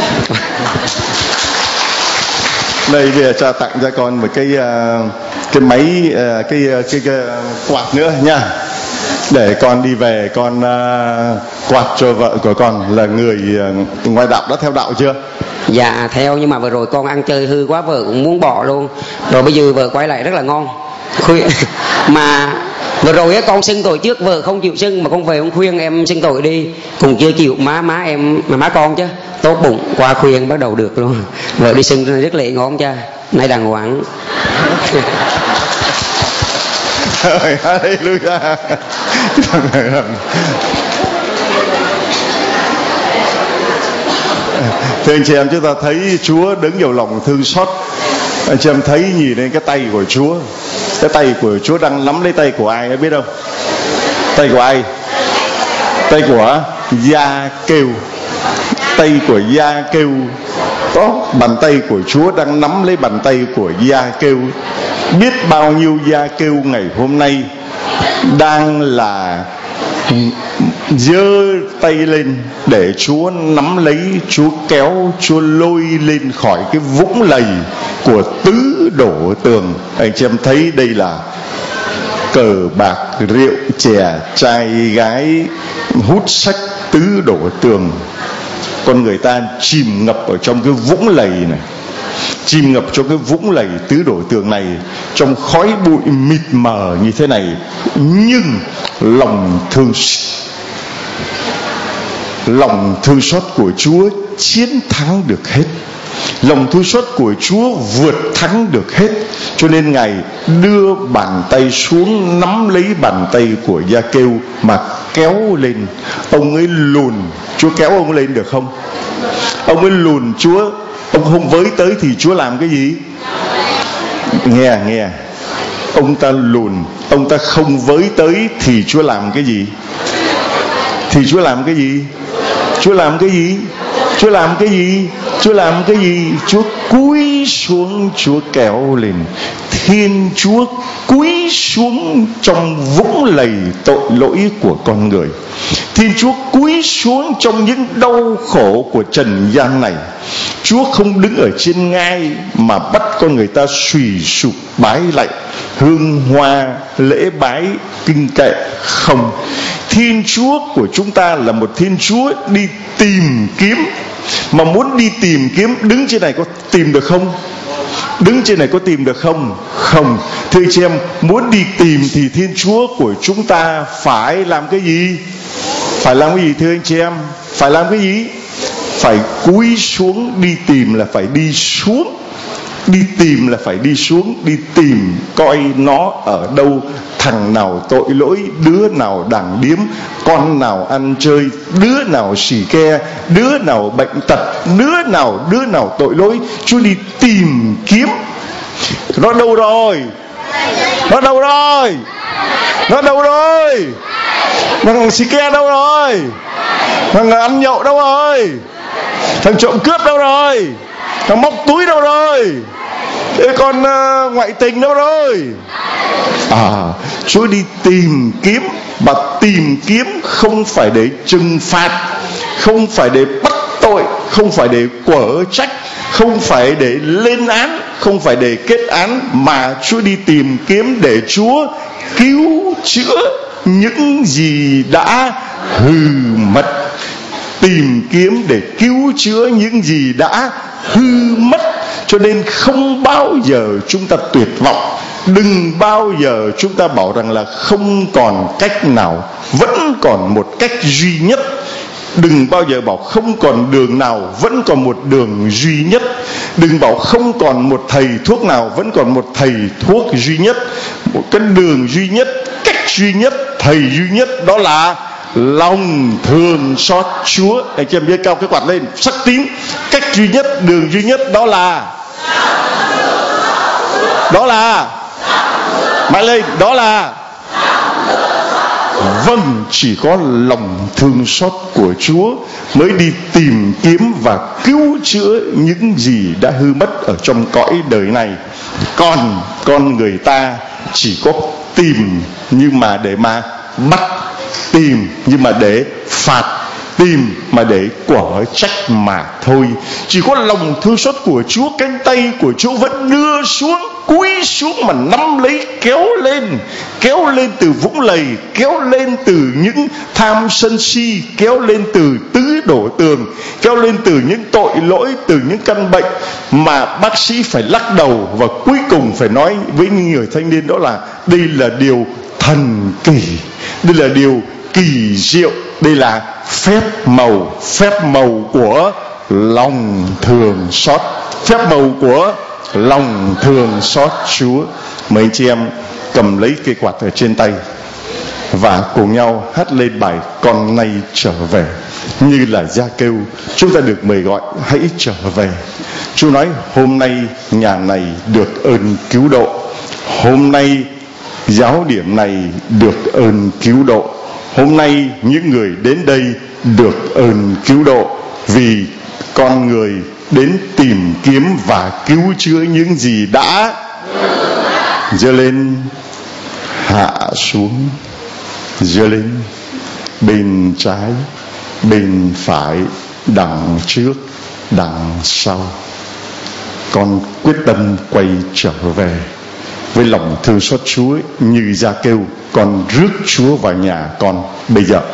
Đây bây giờ cha tặng cho con một cái máy cái quạt nữa nha, để con đi về con quạt cho vợ của con là người ngoại đạo. Đã theo đạo chưa? Dạ theo, nhưng mà vừa rồi con ăn chơi hư quá, vợ cũng muốn bỏ luôn. Rồi bây giờ vợ quay lại rất là ngon. Mà vừa rồi con xưng tội trước, vợ không chịu xưng, mà con về con khuyên em xưng tội đi, cũng chưa chịu. Má em mà má con chứ tốt bụng, qua khuyên bắt đầu được luôn. Vợ đi xưng rất lệ ngon cha, nay đàng hoàng. Hallelujah. Thưa anh chị em, chúng ta thấy Chúa đứng nhiều lòng thương xót. Anh chị em thấy nhìn lên cái tay của Chúa, cái tay của Chúa đang nắm lấy tay của ai em biết không? Tay của ai? Tay của Gia-kêu. Tay của Gia-kêu. Có bàn tay của Chúa đang nắm lấy bàn tay của Gia-kêu. Biết bao nhiêu Gia-kêu ngày hôm nay đang là giơ tay lên để Chúa nắm lấy, Chúa kéo, Chúa lôi lên khỏi cái vũng lầy của tứ đổ tường. Anh chị em thấy đây là cờ bạc, rượu, chè, trai gái, hút sách, tứ đổ tường. Con người ta chìm ngập ở trong cái vũng lầy này, chìm ngập trong cái vũng lầy tứ đổ tường này, trong khói bụi mịt mờ như thế này. Nhưng lòng thương xót của Chúa chiến thắng được hết. Lòng thương xót của Chúa vượt thắng được hết. Cho nên Ngài đưa bàn tay xuống, nắm lấy bàn tay của Gia-kêu mà kéo lên. Ông ấy lùn, Chúa kéo ông ấy lên được không? Ông ấy lùn Chúa, ông không với tới thì Chúa làm cái gì? Nghe ông ta lùn, ông ta không với tới thì Chúa làm cái gì? Thì Chúa làm cái gì? Chúa làm cái gì? Chúa làm cái gì? Chúa làm cái gì? Chúa cúi xuống, Chúa kéo lên. Thiên Chúa cúi xuống trong vũng lầy tội lỗi của con người. Thiên Chúa cúi xuống trong những đau khổ của trần gian này. Chúa không đứng ở trên ngai mà bắt con người ta xùy sụp bái lạy, hương hoa, lễ bái, kinh kệ. Không. Thiên Chúa của chúng ta là một Thiên Chúa đi tìm kiếm. Mà muốn đi tìm kiếm, đứng trên này có tìm được không? Đứng trên này có tìm được không? Không. Thưa chị em, muốn đi tìm thì Thiên Chúa của chúng ta phải làm cái gì? Phải làm cái gì thưa anh chị em? Phải làm cái gì? Phải cúi xuống. Đi tìm là phải đi xuống. Đi tìm là phải đi xuống. Đi tìm coi nó ở đâu. Thằng nào tội lỗi, đứa nào đảng điếm, con nào ăn chơi, đứa nào xì ke, đứa nào bệnh tật, đứa nào tội lỗi. Chúa đi tìm kiếm. Nó đâu rồi? Nó đâu rồi? Nó đâu rồi? Thằng xì ke đâu rồi? Thằng ăn nhậu đâu rồi? Thằng trộm cướp đâu rồi? Thằng móc túi đâu rồi? Con ngoại tình đâu rồi? Chúa đi tìm kiếm. Và tìm kiếm không phải để trừng phạt, không phải để bắt tội, không phải để quở trách, không phải để lên án, không phải để kết án, mà Chúa đi tìm kiếm để Chúa cứu chữa những gì đã hư mất. Tìm kiếm để cứu chữa những gì đã hư mất. Cho nên không bao giờ chúng ta tuyệt vọng. Đừng bao giờ chúng ta bảo rằng là không còn cách nào. Vẫn còn một cách duy nhất. Đừng bao giờ bảo không còn đường nào, vẫn còn một đường duy nhất. Đừng bảo không còn một thầy thuốc nào, vẫn còn một thầy thuốc duy nhất. Một cái đường duy nhất, cách duy nhất, thầy duy nhất, đó là lòng thương xót Chúa. Anh chị em giơ cao cái quạt lên, sắc tín. Cách duy nhất, đường duy nhất, đó là mạnh lên, đó là vâng, chỉ có lòng thương xót của Chúa mới đi tìm kiếm và cứu chữa những gì đã hư mất ở trong cõi đời này. Còn con người ta chỉ có tìm nhưng mà để mà bắt, tìm nhưng mà để phạt, tìm mà để quở trách mà thôi. Chỉ có lòng thương xót của Chúa, cánh tay của Chúa vẫn đưa xuống, cúi xuống mà nắm lấy, kéo lên từ vũng lầy, kéo lên từ những tham sân si, kéo lên từ tứ đổ tường, kéo lên từ những tội lỗi, từ những căn bệnh mà bác sĩ phải lắc đầu, và cuối cùng phải nói với người thanh niên đó là đây là điều thần kỳ, đây là điều kỳ diệu, đây là phép màu của lòng thương xót, phép màu của lòng thương xót Chúa. Mấy chị em cầm lấy cây quạt ở trên tay và cùng nhau hát lên bài Con nay trở về. Như là Gia-kêu, chúng ta được mời gọi hãy trở về. Chúa nói hôm nay nhà này được ơn cứu độ, hôm nay giáo điểm này được ơn cứu độ, hôm nay những người đến đây được ơn cứu độ, vì con người đến tìm kiếm và cứu chữa những gì đã giơ lên, hạ xuống, giơ lên, bên trái, bên phải, đằng trước, đằng sau. Con quyết tâm quay trở về với lòng thương xót Chúa như Gia-kêu. Con rước Chúa vào nhà con bây giờ.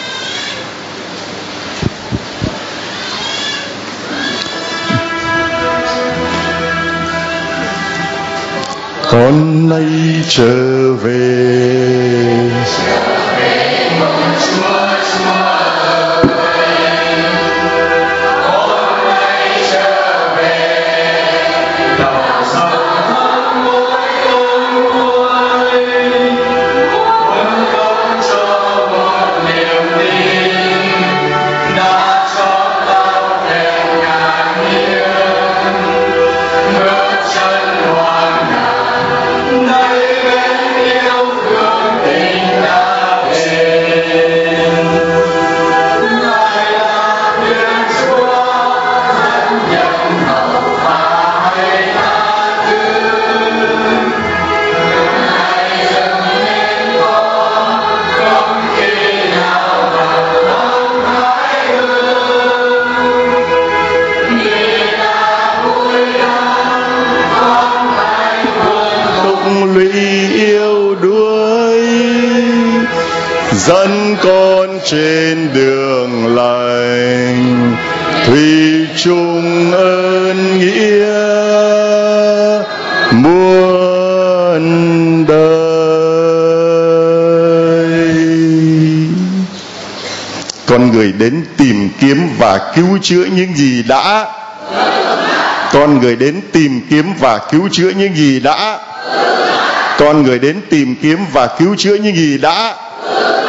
Con nay trở về, mong Chúa ở đây. Con nay trở về, lòng sầu thắm mỗi con nguôi, muốn con cho một niềm tin đã cho tao thèm ngạc nhiên, bước chân hoàn hảo nơi bên yêu thương tình đã về. Ngài là Thiên Chúa dẫn nhân hậu và hay tha thứ, Ngài dâng lên con không khi nào mà không thái hương. Vì là vui lắm con phải không lụy yêu đuối, dẫn con trên đường lành, thủy chung ơn nghĩa muôn đời. Con người đến tìm kiếm và cứu chữa những gì đã, con người đến tìm kiếm và cứu chữa những gì đã, con người đến tìm kiếm và cứu chữa những gì đã.